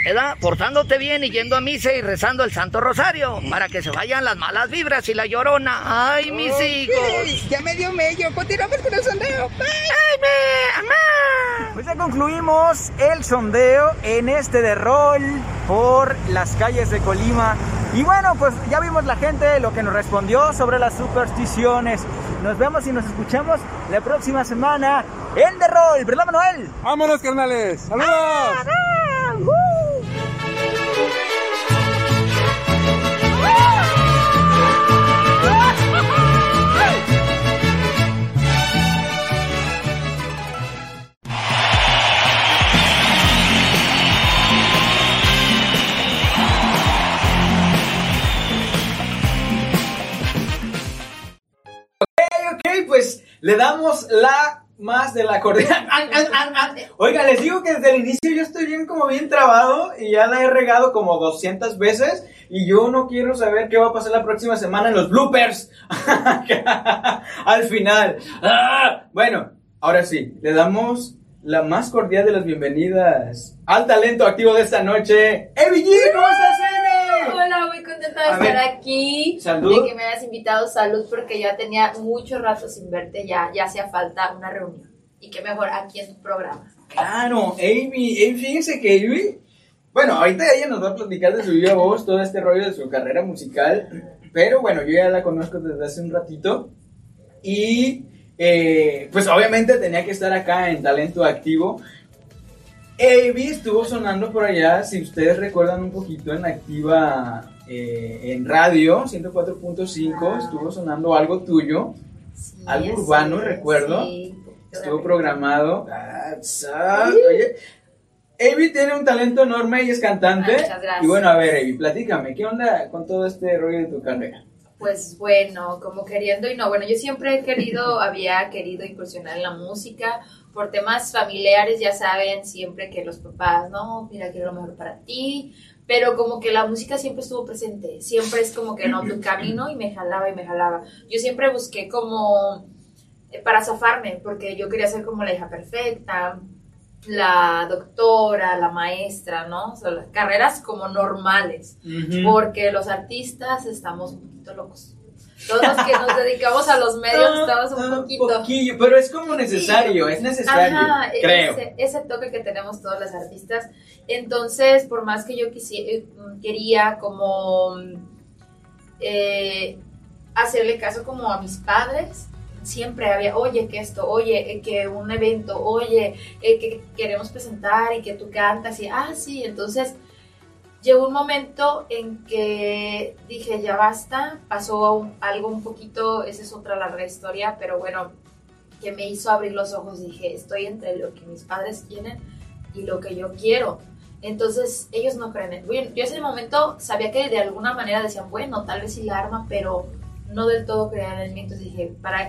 ¿verdad? Portándote bien y yendo a misa y rezando el Santo Rosario para que se vayan las malas vibras y la llorona. ¡Ay, mis hijos! Ya me dio mello. Continuamos con el sondeo. ¡Ay, mamá! Pues ya concluimos el sondeo en este de rol por las calles de Colima. Y bueno, pues ya vimos la gente lo que nos respondió sobre las supersticiones. Nos vemos y nos escuchamos la próxima semana en The Roll, ¿verdad, Manuel? ¡Vámonos, carnales! ¡Saludos! Ok, pues le damos la más de la cordial. Oiga, les digo que desde el inicio yo estoy bien trabado y ya la he regado como 200 veces y yo no quiero saber qué va a pasar la próxima semana en los bloopers. Al final. Bueno, ahora sí, le damos la más cordial de las bienvenidas al talento activo de esta noche. ¡Evi G! ¿Cómo estás, Evi? Hola, muy contenta de estar aquí. Salud. De que me hayas invitado. Salud, porque ya tenía mucho rato sin verte. Ya hacía falta una reunión. Y qué mejor aquí en tu programa. Claro, Amy, fíjense que Amy, bueno, ahorita ella nos va a platicar de su viva voz, todo este rollo de su carrera musical, pero bueno, yo ya la conozco desde hace un ratito y pues obviamente tenía que estar acá en Talento Activo. Amy estuvo sonando por allá, si ustedes recuerdan un poquito, en Activa en radio 104.5, estuvo sonando algo tuyo, Sí, algo urbano, recuerdo. Sí. Estuvo programado. Oye, Avi tiene un talento enorme y es cantante. Muchas gracias. Y bueno, a ver, Avi, platícame, ¿qué onda con todo este rollo de tu carrera? Pues bueno, como queriendo y no. Bueno, yo siempre había querido incursionar en la música. Por temas familiares, ya saben, siempre que los papás, no, mira, quiero lo mejor para ti. Pero como que la música siempre estuvo presente. Siempre es como que no, tu camino y me jalaba y me jalaba. Yo siempre busqué como para zafarme, porque yo quería ser como la hija perfecta, la doctora, la maestra, ¿no? O sea, las carreras como normales, porque los artistas estamos un poquito locos. Todos los que nos dedicamos a los medios estamos un poquillo, pero es como necesario, es necesario, creo. Ese toque que tenemos todos los artistas. Entonces, por más que yo quería como hacerle caso como a mis padres, siempre había, oye, que esto, oye, que un evento, oye, que queremos presentar y que tú cantas y, sí, entonces llegó un momento en que dije, ya basta, pasó algo un poquito, esa es otra larga historia, pero bueno, que me hizo abrir los ojos y dije, estoy entre lo que mis padres quieren y lo que yo quiero. Entonces, ellos no creen en mí. Yo en ese momento sabía que de alguna manera decían, bueno, tal vez sí la arma, pero no del todo creían en mí. Entonces dije, para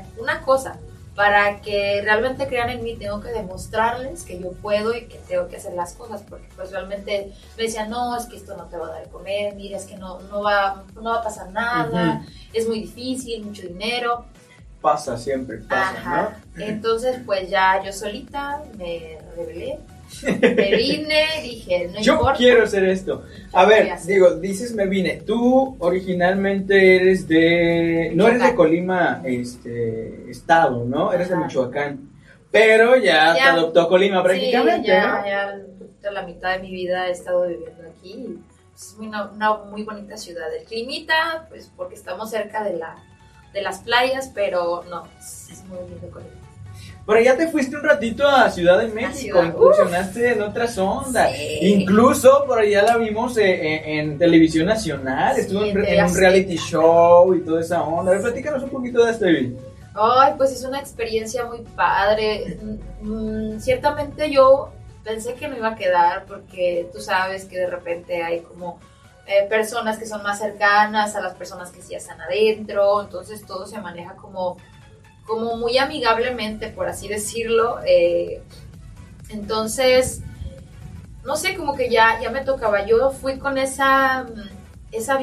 que realmente crean en mí, tengo que demostrarles que yo puedo y que tengo que hacer las cosas, porque pues realmente me decían, no, es que esto no te va a dar de comer, mira, es que no va a pasar nada, es muy difícil, mucho dinero. Pasa, siempre pasa, ¿no? Entonces, pues ya yo solita me rebelé. Me vine, dije, no yo importa. Quiero hacer esto. A ver, dices me vine. Tú originalmente eres de... No eres de Colima, estado, ¿no? Eres de Michoacán. Pero ya te adoptó Colima prácticamente, sí, ¿no? Ya la mitad de mi vida he estado viviendo aquí. Es una muy bonita ciudad. El climita, pues porque estamos cerca de las playas, pero no, es muy lindo Colima. Pero ya te fuiste un ratito a Ciudad de México, incursionaste en otras ondas. Sí. Incluso por allá la vimos en televisión nacional, estuvo en un reality show y toda esa onda. A ver, platícanos un poquito de este video. Ay, pues es una experiencia muy padre. Ciertamente yo pensé que no iba a quedar, porque tú sabes que de repente hay como personas que son más cercanas a las personas que ya están adentro, entonces todo se maneja como muy amigablemente, por así decirlo. Entonces, no sé, como que ya me tocaba. Yo fui con esa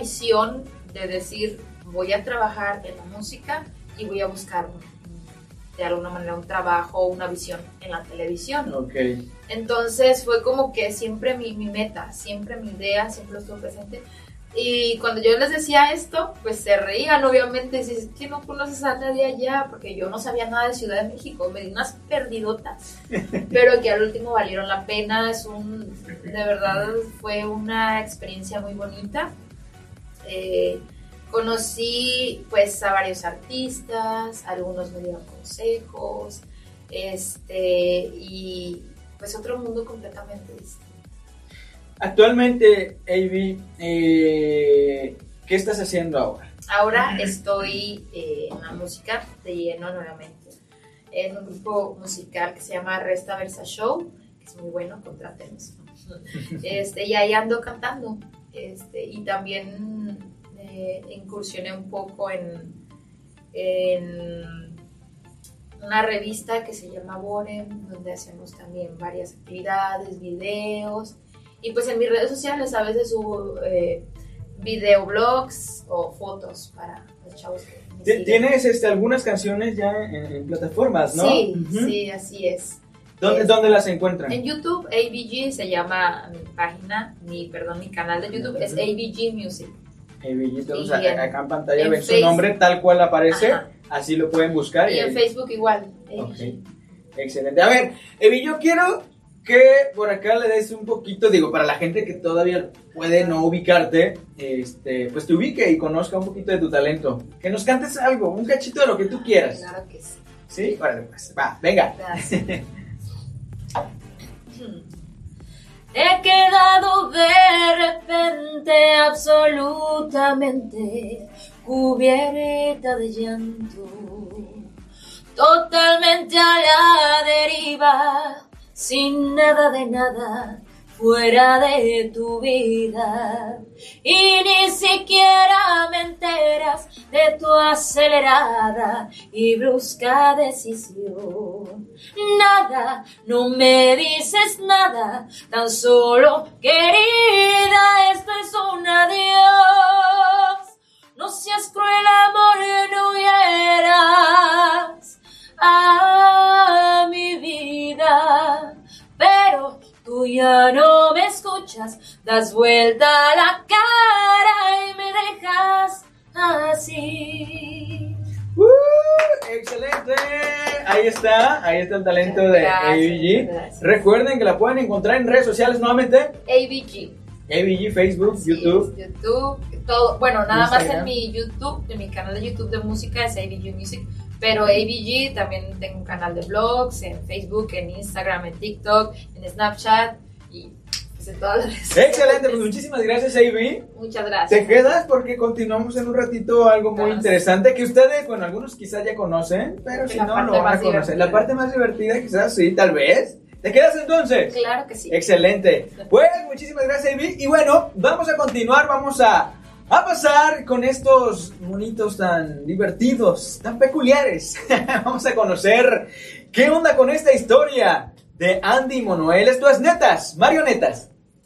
visión de decir, voy a trabajar en la música y voy a buscar de alguna manera un trabajo, una visión en la televisión. Okay. Entonces fue como que siempre mi meta, siempre mi idea, siempre estuvo presente. Y cuando yo les decía esto, pues se reían, obviamente, dices, ¿qué no conoces a nadie allá? Porque yo no sabía nada de Ciudad de México, me di unas perdidotas, pero que al último valieron la pena. De verdad fue una experiencia muy bonita. Conocí pues a varios artistas, algunos me dieron consejos, y pues otro mundo completamente distinto. Actualmente, Avi, ¿qué estás haciendo ahora? Ahora estoy en la música de lleno nuevamente, en un grupo musical que se llama Resta Versa Show, que es muy bueno, contrátenos. Y ahí ando cantando, y también incursioné un poco en una revista que se llama Borem, donde hacemos también varias actividades, videos. Y pues en mis redes sociales a veces subo videoblogs o fotos para los chavos que me siguen. ¿Tienes algunas canciones ya en plataformas, no? Sí, sí, así es. ¿Dónde las encuentran? En YouTube, ABG se llama mi página, mi canal de YouTube es ABG Music. ABG, entonces acá en pantalla ven su Facebook, nombre tal cual aparece, ajá, así lo pueden buscar. Y en Facebook igual, ABG. Okay. Excelente. A ver, Avi, yo quiero que por acá le des un poquito, digo, para la gente que todavía puede no ubicarte, pues te ubique y conozca un poquito de tu talento. Que nos cantes algo, un cachito de lo que tú quieras. Claro que sí. ¿Sí? Vale, pues, va, venga. Gracias. He quedado de repente absolutamente cubierta de llanto, totalmente a la deriva, sin nada de nada fuera de tu vida, y ni siquiera me enteras de tu acelerada y brusca decisión. Nada, no me dices nada, tan solo querida, esto es un adiós. No seas cruel, amor, no hieras a mi vida, pero tú ya no me escuchas, das vuelta a la cara y me dejas así. ¡Excelente! Ahí está el talento de ABG. Recuerden que la pueden encontrar en redes sociales nuevamente. ABG, Facebook, sí, YouTube, todo. Bueno, nada Instagram. más en mi YouTube, en mi canal de YouTube de música es ABG Music, pero ABG también tengo un canal de blogs en Facebook, en Instagram, en TikTok, en Snapchat y pues en todas las redes sociales. Excelente, pues muchísimas gracias, Avi. Muchas gracias. Te quedas porque continuamos en un ratito algo muy interesante que ustedes, bueno, algunos quizás ya conocen, pero si no, lo van a conocer. La parte más divertida quizás sí, tal vez. ¿Te quedas entonces? Claro que sí. Excelente. Pues muchísimas gracias, Avi. Y bueno, vamos a continuar, vamos a pasar con estos monitos tan divertidos, tan peculiares. Vamos a conocer qué onda con esta historia de Andy y Monoel. Esto es Netas, Marionetas.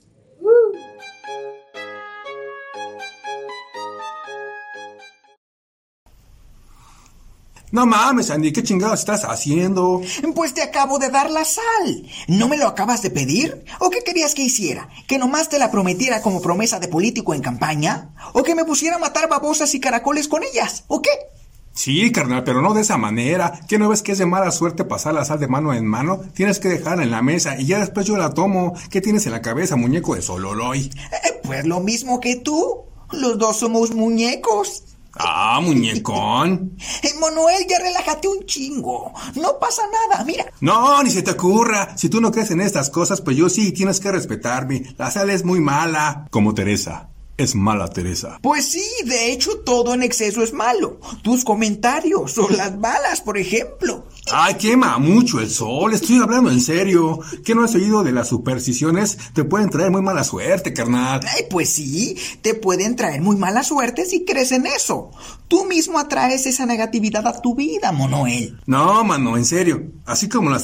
No mames, Andy, ¿qué chingados estás haciendo? Pues te acabo de dar la sal. ¿No me lo acabas de pedir? ¿O qué querías que hiciera? ¿Que nomás te la prometiera como promesa de político en campaña? ¿O que me pusiera a matar babosas y caracoles con ellas? ¿O qué? Sí, carnal, pero no de esa manera. ¿Qué no ves que es de mala suerte pasar la sal de mano en mano? Tienes que dejarla en la mesa y ya después yo la tomo. ¿Qué tienes en la cabeza, muñeco de Sololoy? Pues lo mismo que tú. Los dos somos muñecos. Ah, muñecón. Monoel, ya relájate un chingo. No pasa nada, mira. No, ni se te ocurra. Si tú no crees en estas cosas, pues yo sí, tienes que respetarme. La sal es muy mala. Como Teresa. Es mala Teresa. Pues sí, de hecho todo en exceso es malo. Tus comentarios o las balas, por ejemplo. Ay, quema mucho el sol, estoy hablando en serio. ¿Qué no has oído de las supersticiones? Te pueden traer muy mala suerte, carnal. Ay, pues sí, te pueden traer muy mala suerte si crees en eso. Tú mismo atraes esa negatividad a tu vida, Monoel. No, mano, en serio. Así como la sal,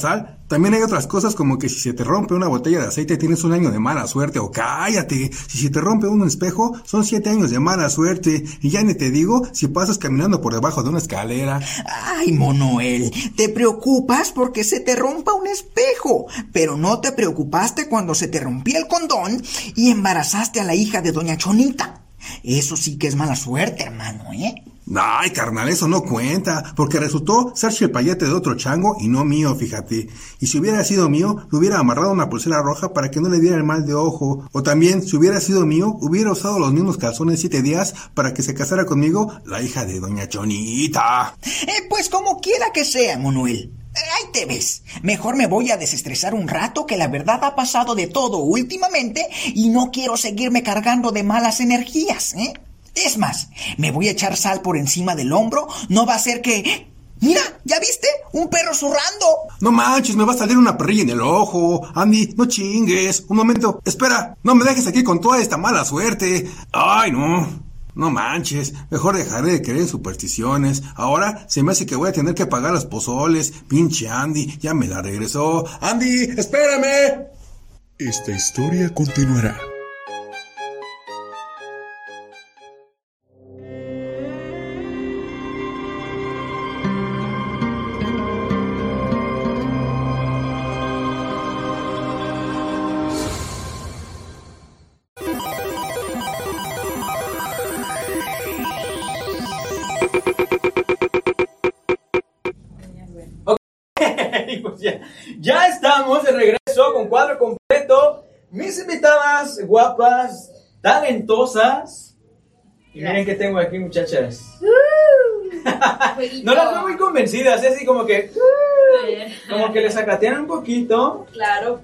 También hay otras cosas como que si se te rompe una botella de aceite tienes un año de mala suerte, o cállate, si se te rompe un espejo son 7 años de mala suerte, y ya ni te digo si pasas caminando por debajo de una escalera. Ay, Monoel, te preocupas porque se te rompa un espejo, pero no te preocupaste cuando se te rompía el condón y embarazaste a la hija de doña Chonita. Eso sí que es mala suerte, hermano, ¿eh? Ay, carnal, eso no cuenta, porque resultó ser chilpayete de otro chango y no mío, fíjate. Y si hubiera sido mío, le hubiera amarrado una pulsera roja para que no le diera el mal de ojo. O también, si hubiera sido mío, hubiera usado los mismos calzones 7 días para que se casara conmigo la hija de doña Chonita. Pues como quiera que sea, Manuel. Ahí te ves. Mejor me voy a desestresar un rato, que la verdad ha pasado de todo últimamente y no quiero seguirme cargando de malas energías, ¿eh? Es más, me voy a echar sal por encima del hombro. No va a ser que... ¡Mira! ¿Ya viste? ¡Un perro zurrando! No manches, me va a salir una perrilla en el ojo. Andy, no chingues. Un momento, espera. No me dejes aquí con toda esta mala suerte. Ay, no. No manches, mejor dejaré de creer en supersticiones. Ahora se me hace que voy a tener que pagar los pozoles. Pinche Andy, ya me la regresó. Andy, espérame. Esta historia continuará. Pues ya estamos de regreso con cuadro completo. Mis invitadas guapas, talentosas. Y miren que tengo aquí, muchachas. No las veo muy convencidas, es así como que les sacatean un poquito. Claro.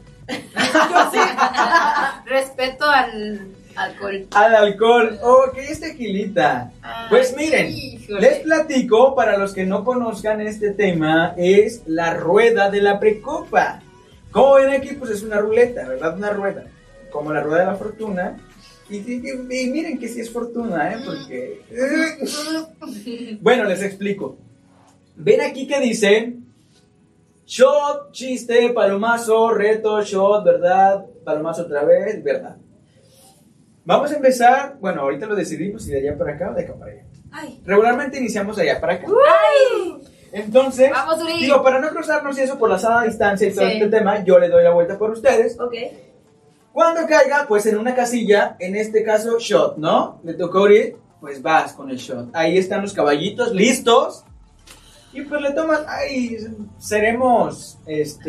Respeto al alcohol. Al alcohol. Ok, es tequilita. Pues miren, les platico, para los que no conozcan este tema, es la rueda de la precopa. Como ven aquí, pues es una ruleta, ¿verdad? Una rueda, como la rueda de la fortuna. Y miren que sí es fortuna, porque... Bueno, les explico. Ven aquí que dice... Shot, chiste, palomazo, reto, shot, verdad, palomazo otra vez, verdad. Vamos a empezar, bueno, ahorita lo decidimos si de allá para acá o de acá para allá. Ay. Regularmente iniciamos de allá para acá. ¡Ay! Entonces, vamos, Uri. Digo, para no cruzarnos y eso por la sana distancia y todo este tema, yo le doy la vuelta por ustedes. Ok. Cuando caiga, pues en una casilla, en este caso, shot, ¿no? Le tocó Uri, pues vas con el shot. Ahí están los caballitos listos. Y pues le tomas, ay, seremos,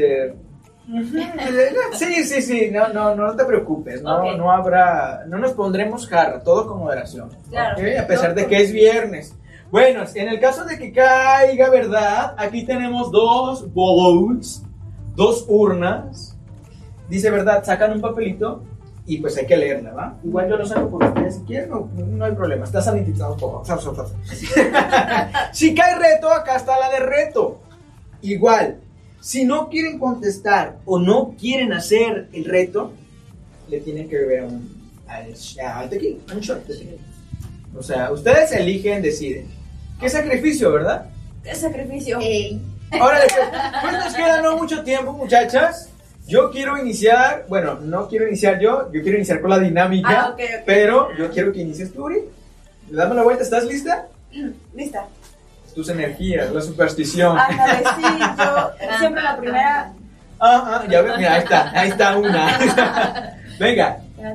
sí, no te preocupes, no nos pondremos jarra, todo con moderación, claro, ¿okay? A pesar de que es viernes. Bueno, en el caso de que caiga verdad, aquí tenemos 2 bowls, 2 urnas, dice verdad, sacan un papelito y pues hay que leerla, ¿va? Igual yo lo saco por ustedes si quieren, no hay problema, está sanitizado todo. Si cae reto, acá está la de reto. Igual, si no quieren contestar o no quieren hacer el reto, le tienen que beber al tequila, un shot de tequila. O sea, ustedes eligen, deciden. ¿Qué sacrificio, verdad? ¿Qué sacrificio? Órale, pues nos queda no mucho tiempo, muchachas. Yo quiero iniciar, bueno, no quiero iniciar yo quiero iniciar con la dinámica, okay. Pero yo quiero que inicies tú, Uri. Le damos la vuelta, ¿estás lista? Lista. Tus energías, la superstición. Ándale, sí, yo siempre la primera. Ya ves, mira, ahí está una. Venga.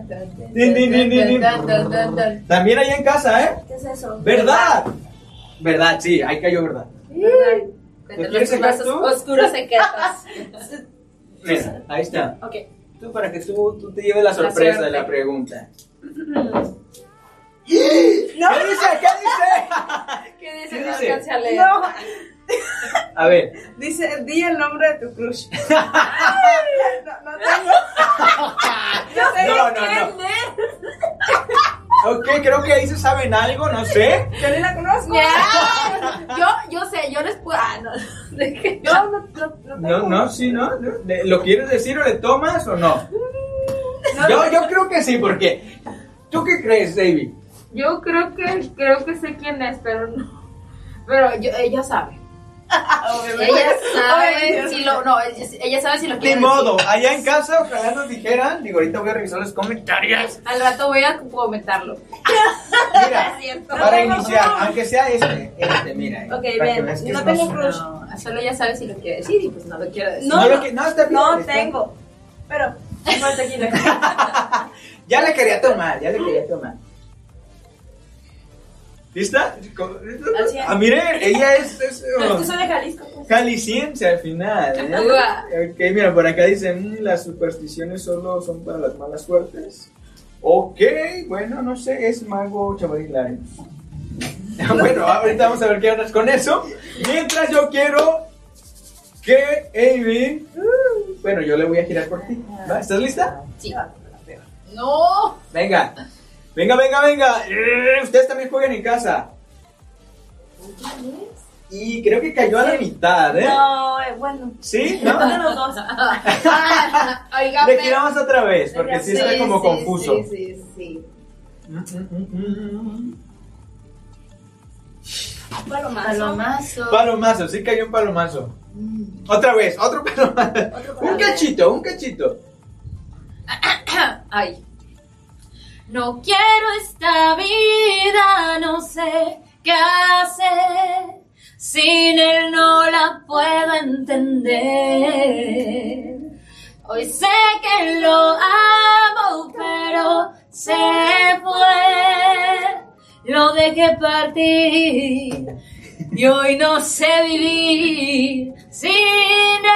También ahí en casa, ¿eh? ¿Qué es eso? ¿Verdad? ¿Verdad? Sí, ahí cayó verdad. ¿Te quieres sacar tú? Oscuros secretos. Mira, ahí está. Ok. Tú para que tú te lleves la sorpresa de la pregunta. No. ¿Qué dice? ¿Qué dice? No alcancé a leer. No. A ver. Dice, di el nombre de tu crush. No tengo. Yo sé quién es. Ok, creo que ahí se saben algo, no sé. Yo ni la conozco. Yo sé, yo les puedo. No. ¿Lo quieres decir o le tomas o no? Yo creo que sí, porque. ¿Tú qué crees, David? Yo creo que sé quién es, pero no. Pero ella sabe. Ella sabe si lo, no, ella sabe si lo quiere De modo, decir. allá en casa ojalá nos dijeran, digo, ahorita voy a revisar los comentarios. Al rato voy a comentarlo. Mira, para iniciar, aunque sea mira. Ok, para que ven, veas que no es tengo más- crush. No, solo ella sabe si lo quiere decir y pues no lo quiero decir. No, no, está bien, No está- tengo. Pero, no el tequila. Ya le quería tomar. ¿Lista? Así es. Ah, miren, ella es Es que soy de Jalisco. Pues. jalisciense al final. Ok, mira, por acá dicen, las supersticiones solo son para las malas suertes. Ok, bueno, no sé, es mago Chavarila. Bueno, ahorita vamos a ver qué andas con eso. Mientras yo quiero que Amy... Bueno, yo le voy a girar por ti. ¿Va? ¿Estás lista? Sí. No. Venga. Ustedes también juegan en casa. Y creo que cayó a la mitad, ¿eh? No, bueno. ¿Sí? ¿No? Uno de los dos. Oiga, Le giramos otra vez, porque sí está como confuso. Sí. Palomazo. Palomazo, sí cayó un palomazo. Otra vez, otro palomazo. Un cachito. Ay. No quiero esta vida, no sé qué hacer. Sin él no la puedo entender. Hoy sé que lo amo, pero se fue. Lo dejé partir y hoy no sé vivir sin él.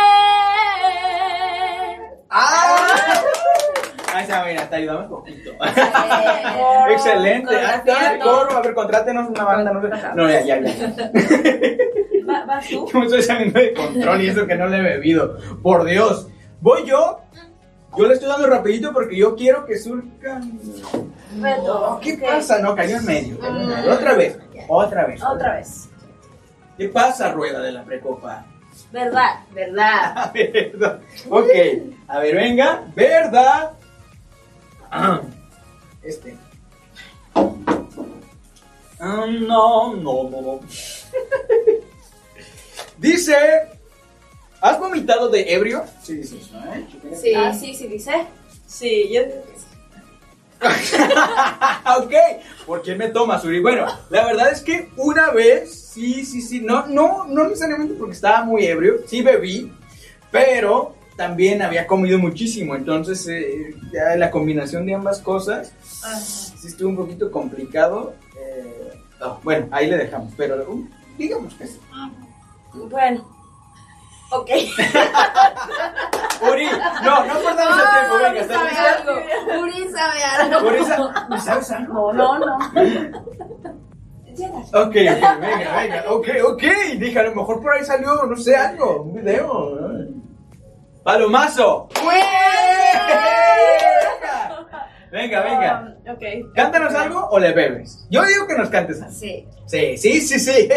Ahí está, mira, te ayudamos un poquito. Excelente. El coro, a ver, contrátenos una banda. No, ya. ¿Vas tú? Yo me estoy saliendo de control y eso que no le he bebido. Por Dios. Voy yo. Yo le estoy dando rapidito porque yo quiero que surcan. Reto. ¿Qué pasa? No, cayó en medio. Otra vez. ¿Qué pasa, rueda de la precopa? Verdad. ¿Verdad? Verdad. Ok. A ver, venga. ¿Verdad? No. Dice, ¿has vomitado de ebrio? Sí, dice eso, ¿eh? Sí. Ah, sí, dice. Sí, yo digo que sí. Ok, ¿por quién me toma, Suri? Bueno, la verdad es que una vez, sí, no necesariamente porque estaba muy ebrio, sí bebí, pero también había comido muchísimo, entonces ya la combinación de ambas cosas, sí estuvo un poquito complicado. Bueno, ahí le dejamos, pero digamos que sí. Bueno, ok. Uri, no perdamos el tiempo, venga, ¿estás lista? Uri sabe algo. Uri, ¿sabes algo? No. Ok, venga, ok. Dije, a lo mejor por ahí salió, no sé, algo, un video. ¡Palomazo! Venga. Ok. ¿Cántanos algo o le bebes? Yo digo que nos cantes algo. Sí. Sí.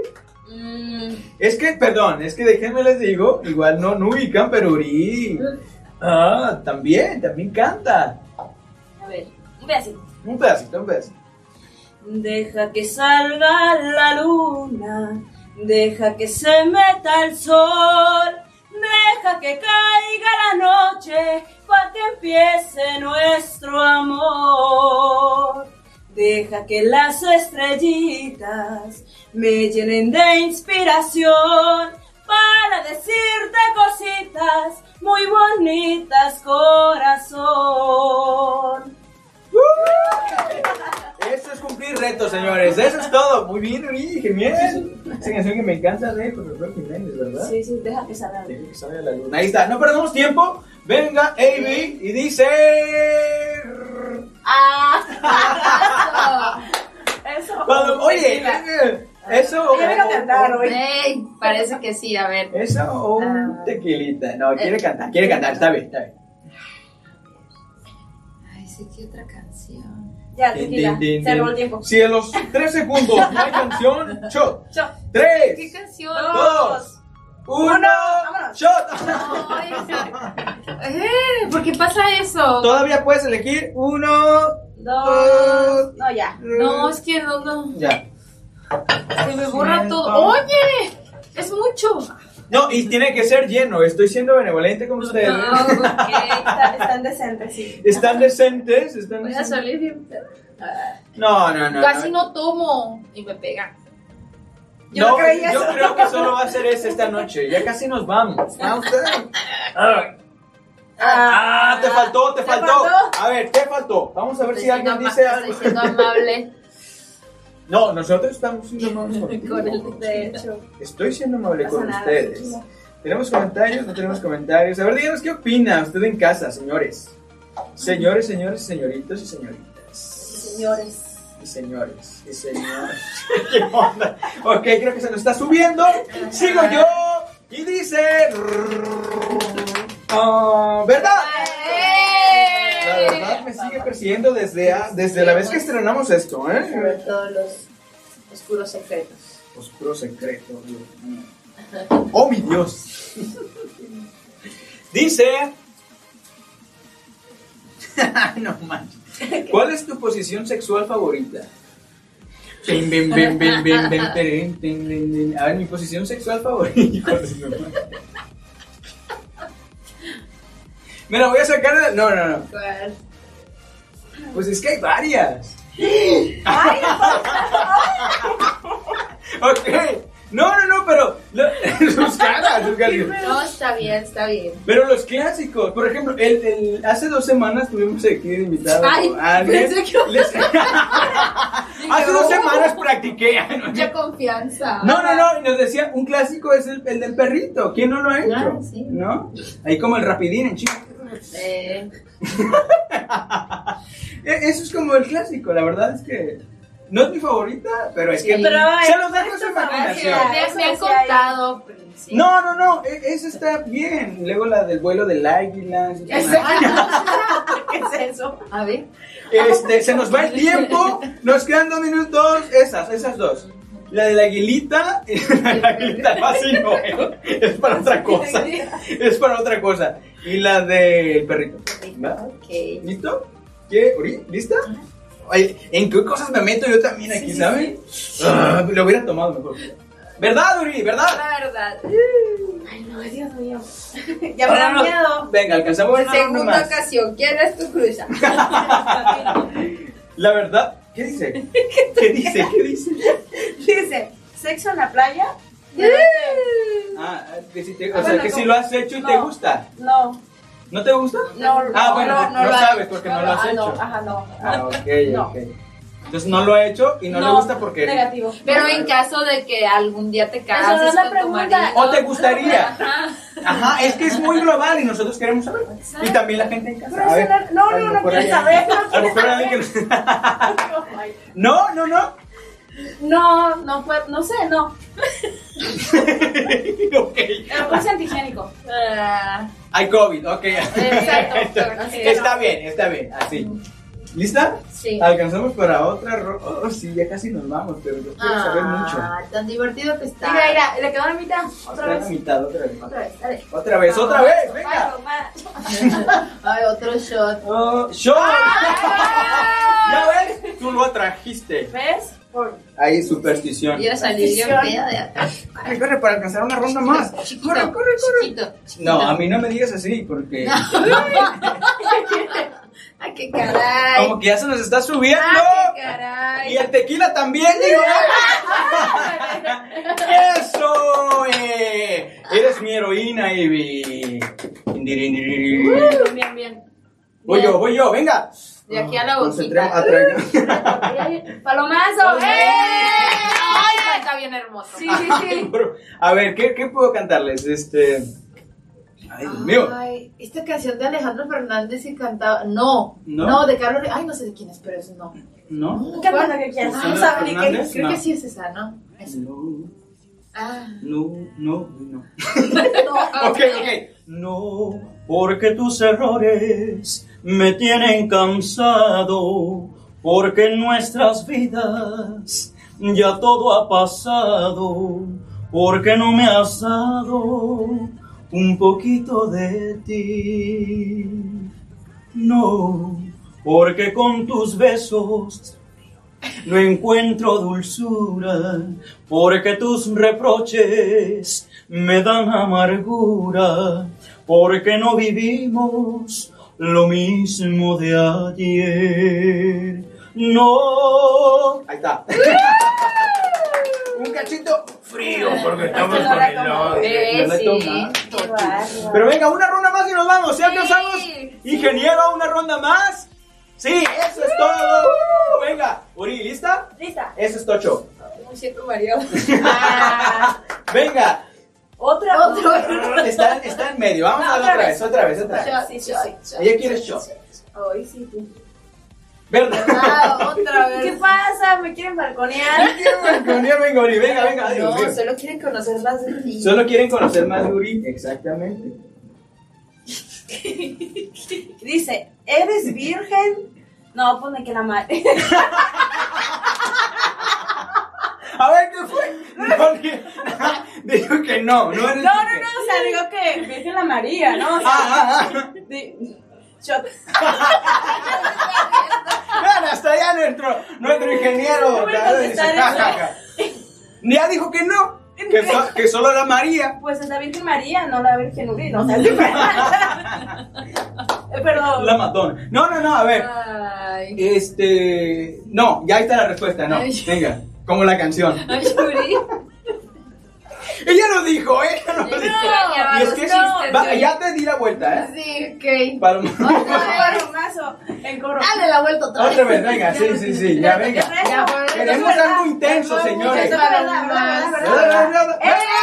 Es que déjenme les digo, igual no ubican, pero Uri. También canta. A ver, un pedacito. Un pedacito. Deja que salga la luna, deja que se meta el sol, deja que caiga la noche para que empiece nuestro amor. Deja que las estrellitas me llenen de inspiración para decirte cositas muy bonitas, corazón. Eso es cumplir retos, señores. Eso es todo. Muy bien, Uri, genial. Esa canción que me encanta de José Alfredo Jiménez, ¿verdad? Sí, deja que salga. Deja que salga la luna. Ahí está. No perdamos tiempo. Venga, Amy, y dice... Eso. Oye, eso o... Quiero cantar hoy. Ey, parece que sí, a ver. Eso o un tequilita. No, quiere cantar, está bien. Ay, sí, ¿qué otra canción? Ya, tequila. Cerró el tiempo. Si a los 3 segundos no hay canción, shot. 3, ¿Qué canción? 2, 1, vámonos. shot. Ay, ¿por qué pasa eso? Todavía puedes elegir 1, 2. No, ya. No, es que no. Ya. Se me borra todo. Oye, es es mucho. No, y tiene que ser lleno. Estoy siendo benevolente con ustedes. No, están decentes, sí. ¿Están decentes? Voy a salir bien. No. Casi no tomo y me pegan. Yo creo que solo va a ser esta noche. Ya casi nos vamos. Te faltó. A ver, ¿qué faltó? Vamos a ver si alguien dice algo. Estoy siendo amable. No, nosotros estamos siendo amables Con el de hecho. Estoy siendo amable con ustedes. ¿Tenemos comentarios? ¿No tenemos comentarios? A ver, díganos qué opina usted en casa, señores. Señores, señoritos y señoritas. Señores. Y señores. ¿Qué onda? Ok, creo que se nos está subiendo. Sigo yo. Y dice... ¿verdad? La verdad me sigue persiguiendo desde la vez que estrenamos esto, ¿eh? Sobre todo los oscuros secretos. Oscuros secretos, Dios mío. ¡Oh, mi Dios! Dice... no manches. ¿Cuál es tu posición sexual favorita? A ver, mi posición sexual favorita. Me la voy a sacar de... No. ¿Cuál? Pues es que hay varias. Ok. No, pero... sus caras. No, está bien. Pero los clásicos. Por ejemplo, hace 2 semanas tuvimos aquí de invitado a alguien. Hace 2 semanas practiqué. Mucha confianza. No. Y nos decía, un clásico es el del perrito. ¿Quién no lo ha hecho? Claro, sí. ¿No? Ahí como el rapidín en chico. Eso es como el clásico. La verdad es que no es mi favorita, pero es que se los dejo a su imaginación. Me han contado. Sí. No, esa está bien. Luego la del vuelo del águila. ¿Qué es eso? A ver. Se nos va el tiempo. Nos quedan 2 minutos. Esas 2. La de la aguilita. La aguilita fácil no, es para otra cosa. Y la del perrito. Okay. ¿Listo? ¿Qué? ¿Uri? ¿Lista? Ay, ¿en qué cosas me meto yo también aquí, saben? Lo hubiera tomado mejor. ¿Verdad, Uri? ¿Verdad? La verdad. Ay, no, Dios mío. Ya me da miedo. Venga, alcanzamos Por segunda ocasión, ¿quién es tu cruza? La verdad, ¿qué dice? ¿Qué dice? Dice, ¿sexo en la playa? Que si lo has hecho y te gusta. No. ¿No te gusta? No. Bueno, no sabes porque no lo has hecho. No. Ok. Entonces no lo ha hecho y no le gusta porque... Negativo. Pero en caso de que algún día te cases con tu marido. ¿O te gustaría? Ajá, es que es muy global y nosotros queremos saber. Y también la gente en casa. A ver, no quiero saber. A lo mejor alguien que No. No sé, no. Ok. Es antihigiénico. Hay COVID, ok. Exacto. Está bien, así. ¿Lista? Sí. Alcanzamos para otra sí, ya casi nos vamos, pero yo quiero saber mucho. Tan divertido que está. Mira, le quedó la mitad. Otra vez, dale. Otra vez, venga. Ay, otro shot. ¡Shot! ¿Ya ves? Tú lo trajiste. ¿Ves? Ahí, superstición. Quiero salir bien fea de acá. Corre para alcanzar una ronda más. Corre. Chiquito. No, a mí no me digas así, porque... Ay, qué caray. Como que ya se nos está subiendo. Ay, qué caray. Y el tequila también, digo. ¡Eso! Eres mi heroína, Ivy. Bien. Voy yo, venga. De aquí a la boquita. Palomazo. Ay, está bien hermoso. Sí. A ver, ¿qué puedo cantarles? Ay, Dios mío. Ay, esta canción de Alejandro Fernández y cantaba. No, de Carlos. Ay, no sé de quién es, pero eso no. ¿No? ¿Qué pasa que quieres? No sabe ni qué es. Creo que sí es esa, ¿no? No. Ok. No, porque tus errores me tienen cansado, porque en nuestras vidas ya todo ha pasado, porque no me has dado un poquito de ti. No, porque con tus besos No encuentro dulzura, porque tus reproches me dan amargura, porque no vivimos lo mismo de ayer. No. Ahí está. Un cachito frío, porque estamos con el Pero venga, una ronda más y nos vamos. ¿Sí alcanzamos? Ingeniero, una ronda más. Sí, eso es todo. Venga, Uri, ¿lista? Lista. Eso es tocho. Me siento mareado. Venga. Otro. Está en medio. Vamos a darle otra vez. Sí. Ella quiere shot. Ay, sí, tú. ¿Verdad? Otra vez. ¿Qué pasa? ¿Me quieren balconear? Venga, Uri, venga. Ay, No, Dios mío. solo quieren conocer más de ti. Solo quieren conocer más de Uri. Exactamente. Dice, ¿eres virgen? No, pone que la madre. A ver, ¿qué fue? Dijo que no eres virgen. No, o sea, digo que Virgen la María, ¿no? O sea, shot. Vean, hasta allá nuestro ingeniero. Ya dijo que no, que solo la María. Pues es la Virgen María, no la Virgen Uri, no, o sea, es diferente. Perdón. La Madonna. No, a ver. Ay. No, ya está la respuesta, no. Ay. Venga, como la canción. Ay, Yuri. Ella lo dijo. Y es que ya te di la vuelta, Sí, ok. Palomazo. En coro. Dale la vuelta otra vez. Otra vez, venga, sí, ya venga. Queremos algo intenso, señores. ¿Verdad?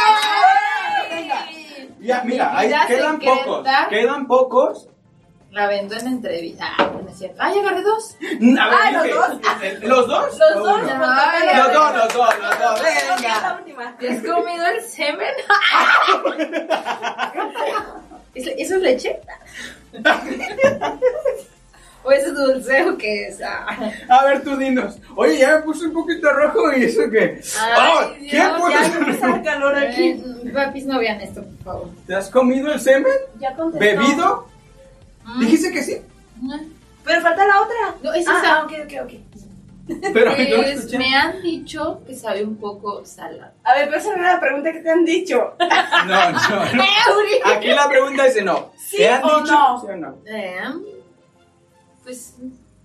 Ya, mira, ahí Ya quedan secreta. pocos. La vendo en entrevista. No es cierto. Ah, ya agarré 2. A ver, dije, ¿los dos? Los dos. Los dos, venga. La última. ¿Te has comido el semen? ¿Eso es leche? ¿O es dulce o qué es? A ver, tú dinos. Oye, ya me puse un poquito rojo y eso qué. Ay, ¿Qué puso? Ya empezó el calor aquí. Papis, no vean esto, por favor. ¿Te has comido el semen? Ya contestó. ¿Bebido? ¿Dijiste que sí? Pero falta la otra. No, es esa. Ok. Pero yo no escuché. Me han dicho que sabe un poco salado. A ver, pero esa no era la pregunta que te han dicho. No. Aquí la pregunta es no. ¿Sí ¿Te han o dicho? no? ¿Sí o no? Pues.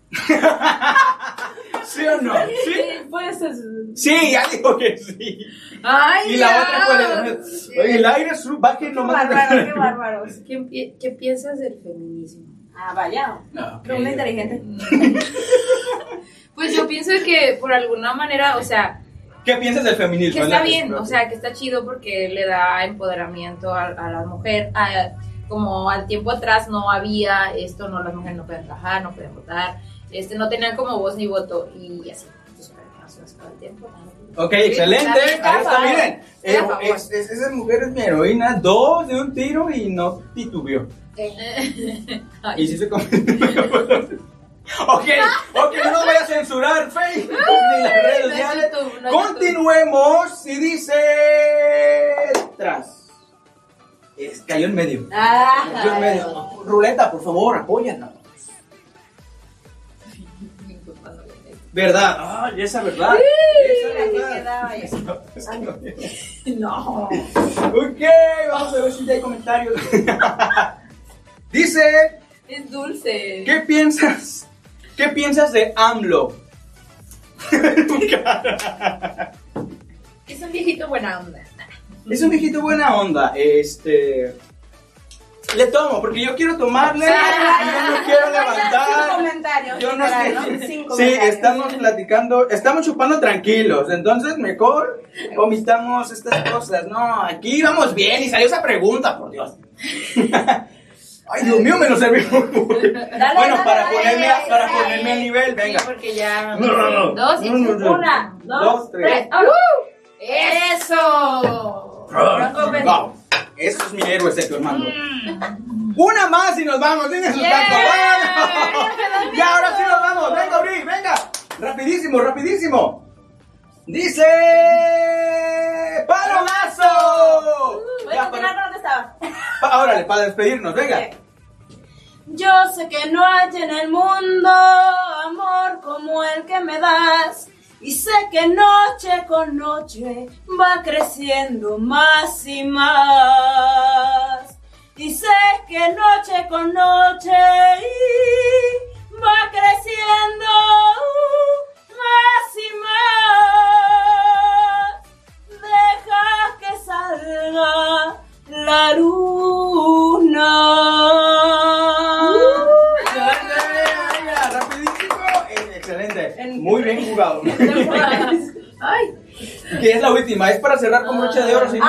¿Sí o no? ¿Sí? Pues Sí, ya dijo que sí. Ay, Y la otra puede. Oye, el aire baje nomás. Qué bárbaros. ¿Qué piensas del feminismo? Vaya. Pregunta inteligente. Pues yo pienso que por alguna manera, o sea, ¿Qué piensas del feminismo? que está bien, o sea, que está chido porque le da empoderamiento a la mujer. Como al tiempo atrás no había esto, no, las mujeres no pueden trabajar, no pueden votar, no tenían como voz ni voto y así. Entonces, no se nos acaba el tiempo. Ok, excelente. Ahí está, miren. Estoy Esa mujer es mi heroína. 2 de un tiro y no titubeó. Y sí se comió. Ok, no nos vaya a censurar Facebook ni las redes sociales. Continuemos y dice tras. Cayó en medio. Cayó en medio. Ruleta, por favor, apóyanos. ¿Verdad? Ay, esa verdad. No. Ok, vamos a ver si ya hay comentarios. Dice. Es dulce. ¿Qué piensas? ¿Qué piensas de AMLO? Es un viejito buena onda. Es un viejito buena onda. Le tomo, porque yo quiero tomarle. Y yo no quiero levantar. Yo no sé. Sí, estamos platicando. Estamos chupando tranquilos. Entonces, mejor omitamos estas cosas. No, aquí vamos bien. Y salió esa pregunta, por Dios. Ay, Dios mío, me lo serví. Bueno, para ponerme al nivel, venga. Sí, porque ya. No. 2 y 1, 2, 3. ¡Eso! Wow. Eso es mi héroe, Sergio Armando. Una más y nos vamos. Venga, sus tacos. Ya, ahora sí nos vamos. Venga, Uri, venga. Rapidísimo. Dice. ¡Palomazo! Voy a continuar con lo que estaba. Órale, para despedirnos, venga. Yo sé que no hay en el mundo amor amor como el que me das. Y sé que noche con noche va creciendo más y más. Y sé que noche con noche va creciendo más y más. Deja que salga la luna. Rapidísimo. Excelente. Muy bien jugado. Ay. Que es la última, es para cerrar con broche de oro. Si no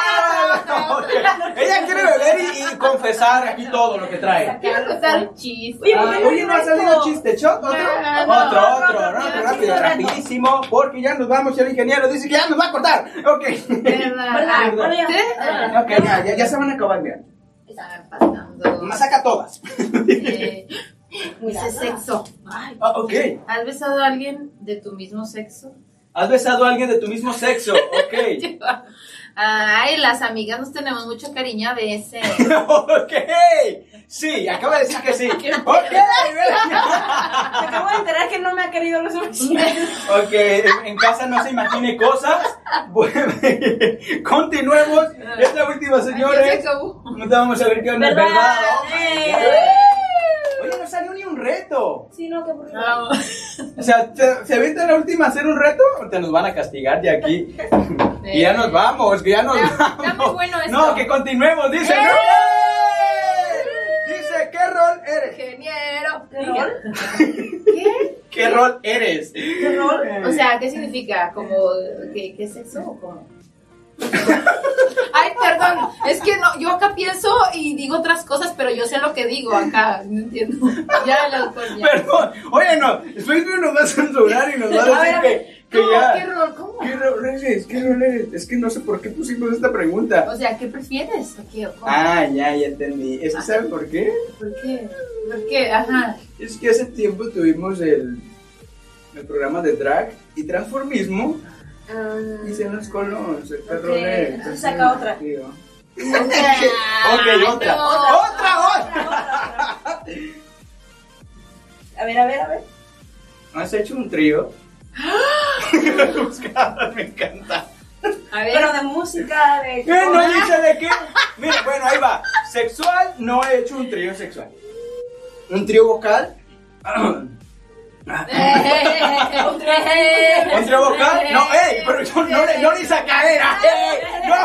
ella quiere beber y confesar aquí todo lo que trae. Quiero contar un chiste. Oye, no ha salido chiste, ¿shot? Otro, rápido, rapidísimo, porque ya nos vamos. El ingeniero dice que ya nos va a cortar. Ok. Ok, ya se van a acabar, mira. Más saca todas. Dice sexo. Ok. ¿Has besado a alguien de tu mismo sexo? ¿Has besado a alguien de tu mismo sexo? Ok. Ay, las amigas nos tenemos mucho cariño a veces. Ok. Sí, acaba de decir que sí. Ok. Me acabo de enterar que no me ha querido lo suficiente. Ok, en casa no se imagine cosas. Bueno, continuemos. Es la última, señores. Vamos a ver qué onda. ¿Verdad? Oye, no salió ni un reto. Sí, no, qué aburrido. O sea, ¿se avienta la última a hacer un reto? O te nos van a castigar de aquí. Y ya nos vamos, que ya nos vamos. Está muy bueno esto. No, que continuemos, dice. ¡No! Dice, ¿qué rol eres? Ingeniero. ¿Qué rol? ¿Qué? ¿Qué rol eres? ¿Qué rol? O sea, ¿qué significa? ¿Como qué sexo o cómo? Ay, perdón, es que no, yo acá pienso y digo otras cosas, pero yo sé lo que digo acá, no entiendo. Ya el autor ya. Perdón, oye, no, después nos va a censurar y nos va a decir que ¿cómo? ya. ¿Qué rol? ¿Cómo? ¿Qué rol eres? ¿Qué rol eres? Es que no sé por qué pusimos esta pregunta. O sea, ¿qué prefieres? ¿O qué? ¿O cómo? Ah, ya entendí. ¿Es que saben por qué? ¿Por qué? ¿Por qué? Ajá. Es que hace tiempo tuvimos el programa de drag y transformismo. Y se nos coló, se Okay. Saca otra. Ok, otra. ¡Otra! A ver. ¿Has hecho un trío? Me encanta. A ver. Pero de música, de... ¿Qué? ¿No dice de qué? Mira, bueno, ahí va. Sexual, no he hecho un trío sexual. ¿Un trío vocal? ¿Un trío vocal? No, pero yo no le hice cadera. No.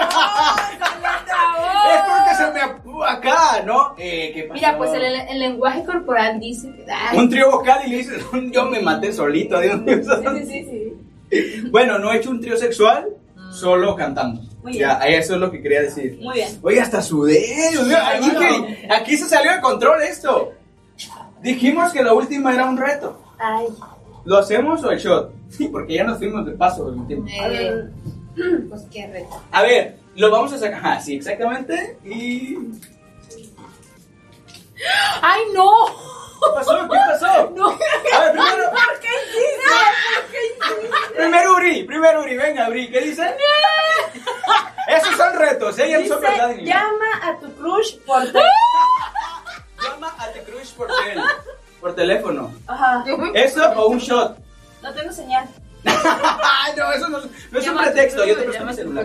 Es porque se me acá, ¿no? ¿Qué pasó? Mira, pues el lenguaje corporal dice que... Un trío vocal y le dices, yo me maté solito, Dios mío. Sí. Bueno, no he hecho un trío sexual, solo cantando. Muy bien. Ya, eso es lo que quería decir. Muy bien. Oye, hasta sudé. Aquí se salió de control esto. Dijimos que la última era un reto. Ay. ¿Lo hacemos o el shot? Sí, porque ya nos fuimos de paso del tiempo. Pues qué reto. A ver, lo vamos a sacar. Ah, sí, exactamente. Y... ¡Ay, no! ¿Qué pasó? No. A ver, primero... ¿Por qué hiciste? Primero Uri, venga, Uri, ¿qué dice? Esos son retos, ya no son verdad. Llama a tu crush por teléfono. Llama a tu crush por teléfono. Ajá. ¿Eso o un shot? No tengo señal. No, eso no es un pretexto, yo te presto mi celular.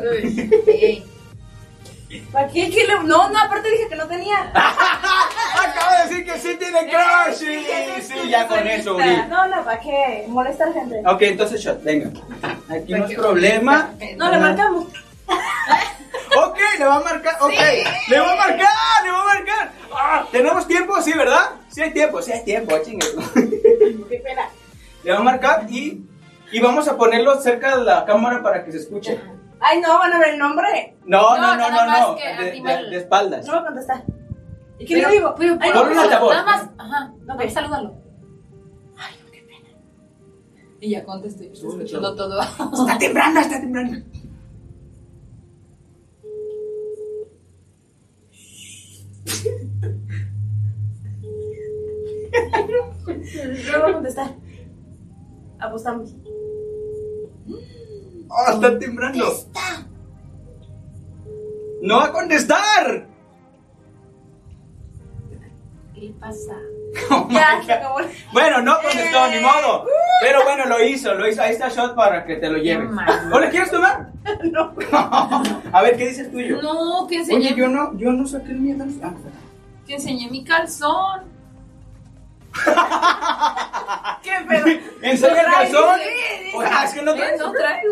¿Para qué? No, aparte dije que no tenía. Acabo de decir que sí tiene crush. Sí, ya con eso, Uri. No, ¿para qué? Molestar gente. Ok, entonces shot, venga. Aquí no es problema. No, le marcamos. Ok, le va a marcar. Ok, le va a marcar. ¿Tenemos tiempo? Sí, ¿verdad? Sí hay tiempo, chingue. Qué pena. Le va a marcar y vamos a ponerlo cerca de la cámara para que se escuche. Ay, no, van a ver el nombre. No. De espaldas. No va a contestar. ¿Y qué le digo? Ponle un altavoz. Nada más, ajá, okay. Salúdalo. Ay, qué pena. Y ya contesto, yo estoy escuchando todo. Está temblando. No va a contestar. Apostamos. Está temblando. No va a contestar. ¿Qué pasa? Ya, se acabó. Bueno, no contestó, ni modo. Pero bueno, lo hizo. Ahí está shot para que te lo lleves. ¿O le quieres tomar? No. A ver, ¿qué dice el tuyo? No, que enseñé. Oye, yo no saqué el mío. Que enseñé mi calzón. ¿Qué pedo? ¿Enseña el calzón? Sí, O sea, es que no traes. No traigo.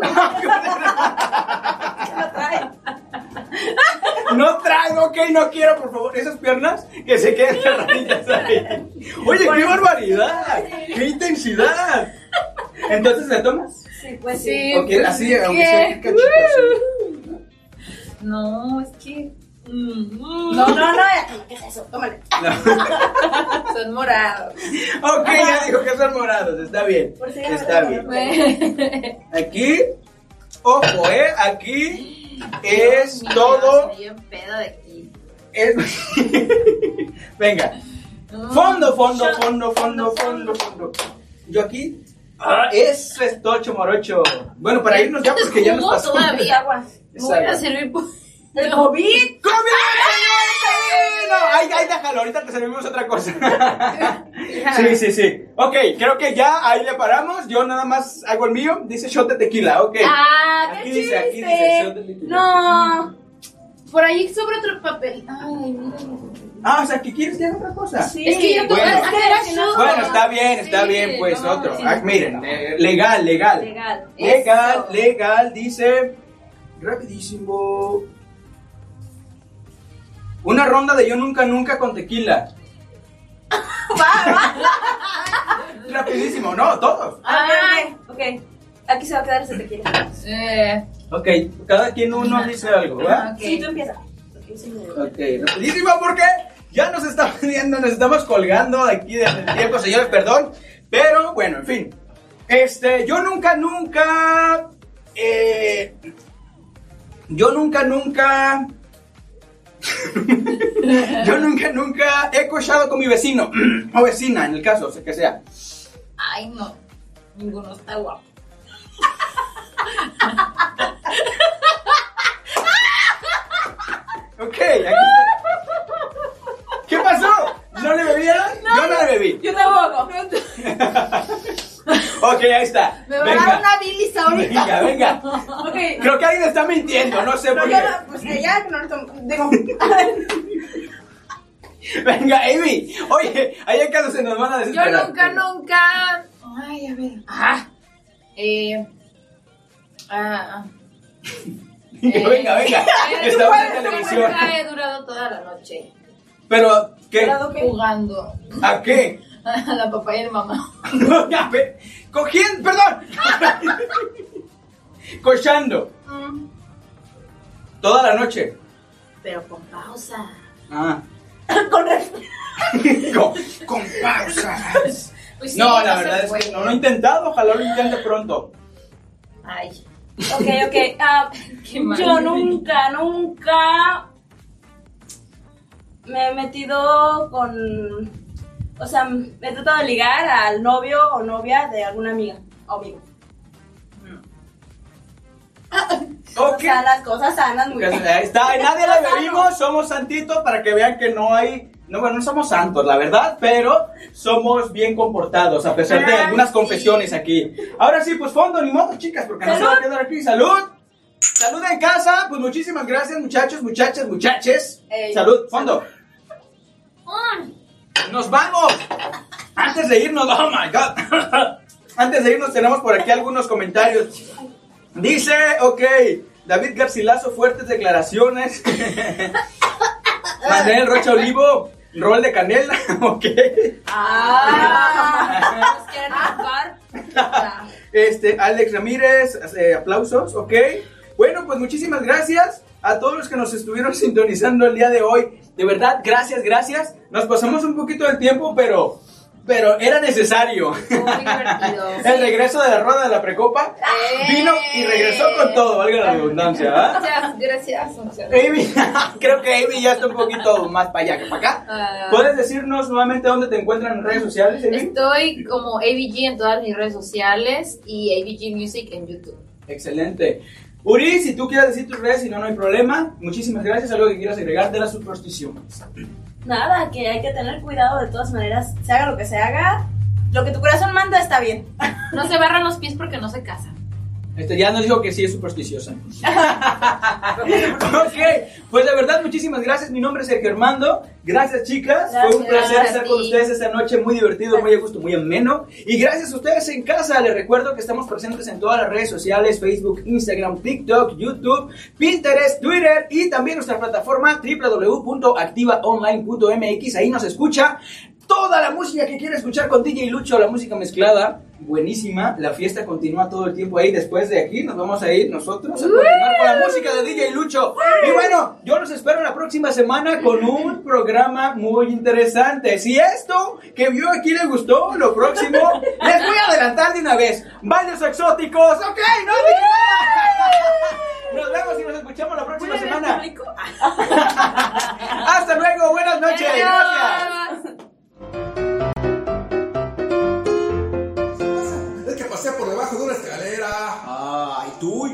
no trae. No traigo, ok, no quiero, por favor. Esas piernas que se queden cerraditas ahí. Oye, qué barbaridad. Qué intensidad. Entonces, ¿le tomas? Sí, pues Sí. sí. ¿O quieres así, aunque sea un cachito así? No, es que. No, ¿qué es eso? Tómale. Son morados. Ok, ya dijo que son morados, está bien. Por si Está bien. Aquí, ojo, aquí es Dios mío, todo. soy un pedo de aquí. Venga. Fondo. Yo aquí. Eso es tocho morocho. Bueno, para irnos ya porque ya nos pasó. Todavía. Agua. Me voy a servir por. El COVID. No, ahí déjalo, ahorita te servimos otra cosa. Sí. Ok, creo que ya ahí le paramos. Yo nada más hago el mío. Dice shot de tequila, ok. Qué dice chiste. shot de tequila. No. Por ahí sobre otro papel. Ay, mira. O sea, ¿qué quieres que haga otra cosa? Sí. Es que yo Bueno. Bueno, está bien, pues no, otro. sí. Miren, legal. Legal, dice. Rapidísimo. Una ronda de yo nunca con tequila. Rapidísimo, no, todos. Ok. Aquí se va a quedar ese tequila. Ok, cada quien uno dice algo, ¿verdad? Ok. Sí, tú empieza. Ok, rapidísimo porque ya nos estamos viendo, nos estamos colgando de aquí del tiempo, señores, perdón. Pero bueno, en fin. Yo nunca he cochado con mi vecino o vecina, en el caso, que sea. Ay, no. Ninguno está guapo. Ok, aquí está. ¿Qué pasó? ¿No le bebieron? Yo no le bebí. Yo tampoco. Ok, ahí está. Me va a dar una bilis ahorita. Venga. Ok. Creo que alguien está mintiendo, no sé por qué. Pues ya, que no lo tomo. Digo. Venga, Amy. Oye, ahí en casa se nos van a Yo desesperar. nunca. Ay, a ver. Venga. Estamos en televisión. Nunca he durado toda la noche. Pero, ¿qué? Jugando. ¿A qué? A la papá y el mamá. No, ya, cogiendo, perdón. Cochando. Toda la noche. Pero con pausa. Con pausas. Pues sí, No, la se verdad es puede. que no lo he intentado, ojalá lo intente pronto. Ay. Ok. Qué mal. Yo nunca me he metido con. O sea, me he tratado de ligar al novio o novia de alguna amiga o amigo. O sea, las cosas sanas muy bien. Ahí está, nadie le bebimos, somos santitos para que vean que no hay. No somos santos, la verdad, pero somos bien comportados, a pesar de algunas confesiones aquí. Ahora sí, pues fondo, ni modo, chicas, porque no se va a quedar aquí. ¡Salud! ¡Salud en casa! Pues muchísimas gracias, muchachos, muchaches. ¡Salud! ¡Fondo! ¡Nos vamos! Antes de irnos, oh my god. Antes de irnos tenemos por aquí algunos comentarios. Dice, ok, David Garcilaso, fuertes declaraciones. Manuel Rocha Olivo, rol de canela, ok. Alex Ramírez, aplausos, ok. Bueno, pues muchísimas gracias a todos los que nos estuvieron sintonizando el día de hoy. De verdad, gracias. Nos pasamos un poquito del tiempo, pero era necesario. Muy divertido. El regreso de la rueda de la precopa vino y regresó con todo, valga la redundancia, ¿verdad? Gracias. Amy, creo que Amy ya está un poquito más para allá que para acá. ¿Puedes decirnos nuevamente dónde te encuentran en redes sociales, Amy? Estoy como ABG en todas mis redes sociales y ABG Music en YouTube. Excelente. Uri, si tú quieres decir tus redes, si no, no hay problema. Muchísimas gracias. ¿Algo que quieras agregar de las supersticiones? nada, que hay que tener cuidado de todas maneras, se haga lo que se haga, lo que tu corazón manda está bien. No se barran los pies porque no se casan. Ya nos dijo que sí es supersticiosa. Ok, pues de verdad muchísimas gracias. Mi nombre es Sergio Armando. Gracias, chicas. Fue un placer estar con ustedes esta noche. Muy divertido, muy a gusto, muy ameno. Y gracias a ustedes en casa. Les recuerdo que estamos presentes en todas las redes sociales: Facebook, Instagram, TikTok, YouTube, Pinterest, Twitter y también nuestra plataforma www.activaonline.mx. Ahí nos escucha toda la música que quiere escuchar con DJ Lucho, la música mezclada, buenísima. La fiesta continúa todo el tiempo ahí. Después de aquí nos vamos a ir nosotros a continuar con la música de DJ Lucho. Y bueno, yo los espero la próxima semana con un programa muy interesante. Si esto que vio aquí les gustó, lo próximo les voy a adelantar de una vez. Bailes exóticos, ok, no dije nada. Nos vemos y nos escuchamos la próxima semana. Hasta luego, buenas noches. Gracias. Es que pasé por debajo de una escalera. Ay, tú.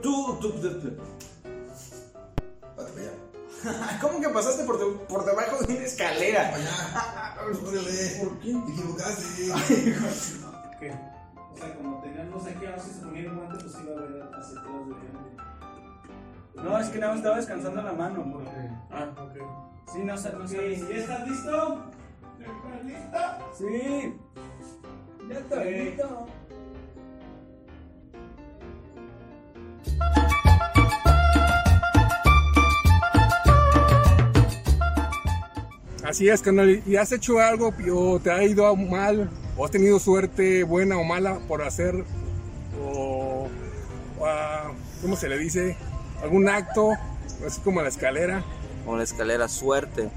¿Cómo que pasaste por debajo de una escalera? ¿Por qué? Te equivocaste. ¿Qué? O sea, como tenían no sé qué, no sé si se ponía el guante, pues iba a ver hacia atrás de él. No, es que nada más estaba descansando la mano. Porque... ok. Sí, no sé. ¿Ya estás listo? ¿Estás listo? Sí. Ya estoy listo. Así es, carnal. ¿Y has hecho algo o te ha ido mal? ¿O has tenido suerte buena o mala por hacer ¿cómo se le dice? ¿Algún acto? Así como la escalera. Como la escalera, suerte.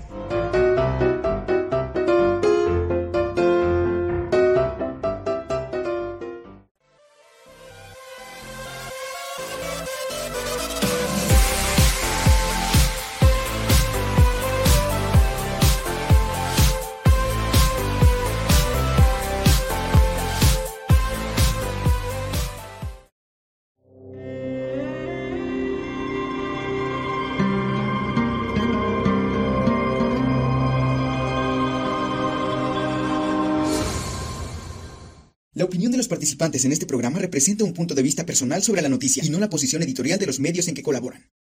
La opinión de los participantes en este programa representa un punto de vista personal sobre la noticia y no la posición editorial de los medios en que colaboran.